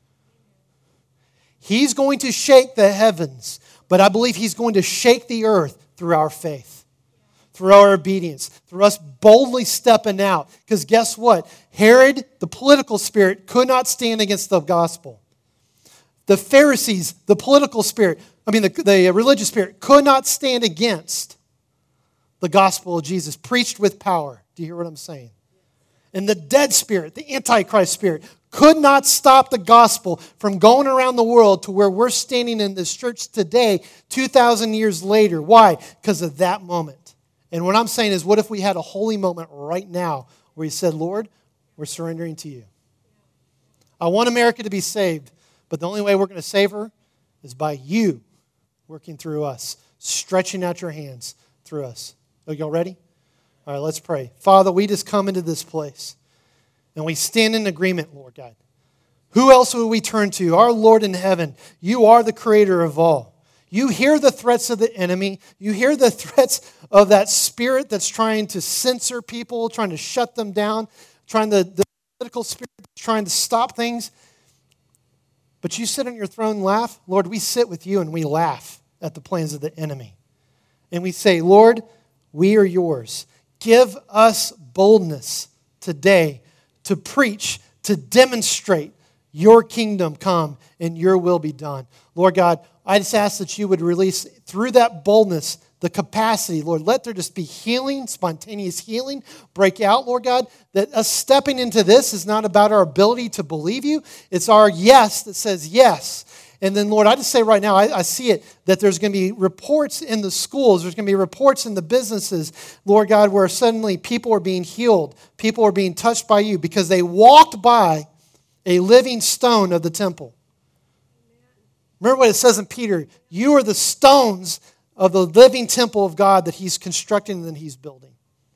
He's going to shake the heavens, but I believe he's going to shake the earth through our faith, through our obedience, through us boldly stepping out. Because guess what? Herod, the political spirit, could not stand against the gospel. The Pharisees, the political spirit, the religious spirit, could not stand against the gospel of Jesus, preached with power. Do you hear what I'm saying? And the dead spirit, the Antichrist spirit, could not stop the gospel from going around the world to where we're standing in this church today, 2,000 years later. Why? Because of that moment. And what I'm saying is, what if we had a holy moment right now where you said, Lord, we're surrendering to you. I want America to be saved, but the only way we're going to save her is by you working through us, stretching out your hands through us. Are y'all ready? All right, let's pray. Father, we just come into this place. And we stand in agreement, Lord God. Who else will we turn to? Our Lord in heaven. You are the creator of all. You hear the threats of the enemy. You hear the threats of that spirit that's trying to censor people, trying to shut them down, the political spirit trying to stop things. But you sit on your throne and laugh. Lord, we sit with you and we laugh at the plans of the enemy. And we say, Lord, we are yours. Give us boldness today to preach, to demonstrate your kingdom come and your will be done. Lord God, I just ask that you would release through that boldness the capacity, Lord. Let there just be healing, spontaneous healing break out, Lord God, that us stepping into this is not about our ability to believe you. It's our yes that says yes. And then, Lord, I just say right now, I see it, that there's going to be reports in the schools, there's going to be reports in the businesses, Lord God, where suddenly people are being healed, people are being touched by you because they walked by a living stone of the temple. Remember what it says in Peter, you are the stones of the living temple of God that he's constructing and that he's building.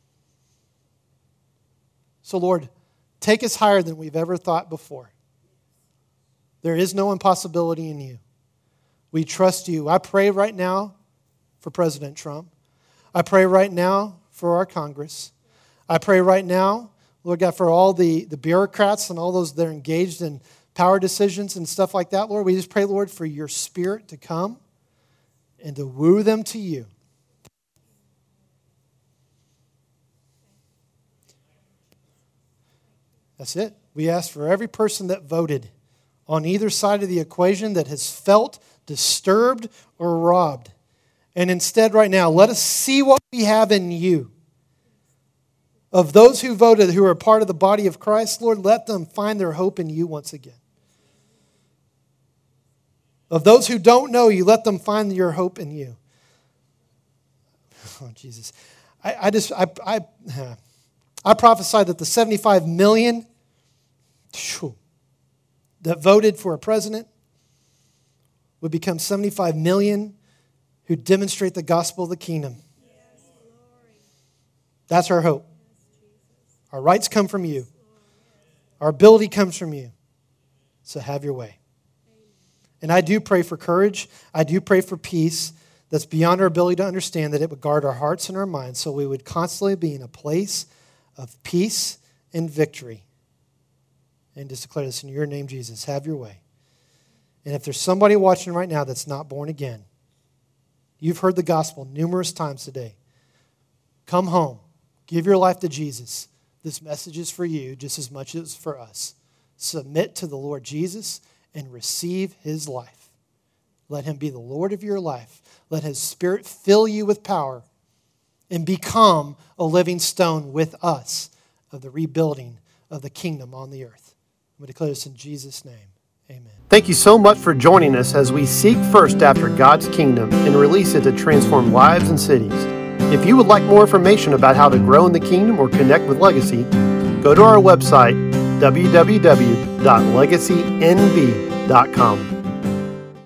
So, Lord, take us higher than we've ever thought before. There is no impossibility in you. We trust you. I pray right now for President Trump. I pray right now for our Congress. I pray right now, Lord God, for all the bureaucrats and all those that are engaged in power decisions and stuff like that, Lord. We just pray, Lord, for your Spirit to come and to woo them to you. That's it. We ask for every person that voted on either side of the equation that has felt disturbed or robbed. And instead, right now, let us see what we have in you. Of those who voted, who are part of the body of Christ, Lord, let them find their hope in you once again. Of those who don't know you, let them find your hope in you. Oh, Jesus. I prophesy that the 75 million that voted for a president would become 75 million who demonstrate the gospel of the kingdom. That's our hope. Our rights come from you. Our ability comes from you. So have your way. And I do pray for courage. I do pray for peace that's beyond our ability to understand, that it would guard our hearts and our minds so we would constantly be in a place of peace and victory. And just declare this in your name, Jesus. Have your way. And if there's somebody watching right now that's not born again, you've heard the gospel numerous times today. Come home. Give your life to Jesus. This message is for you just as much as for us. Submit to the Lord Jesus and receive his life. Let him be the Lord of your life. Let his Spirit fill you with power and become a living stone with us of the rebuilding of the kingdom on the earth. We declare this in Jesus' name. Amen. Thank you so much for joining us as we seek first after God's kingdom and release it to transform lives and cities. If you would like more information about how to grow in the kingdom or connect with Legacy, go to our website, www.legacynb.com.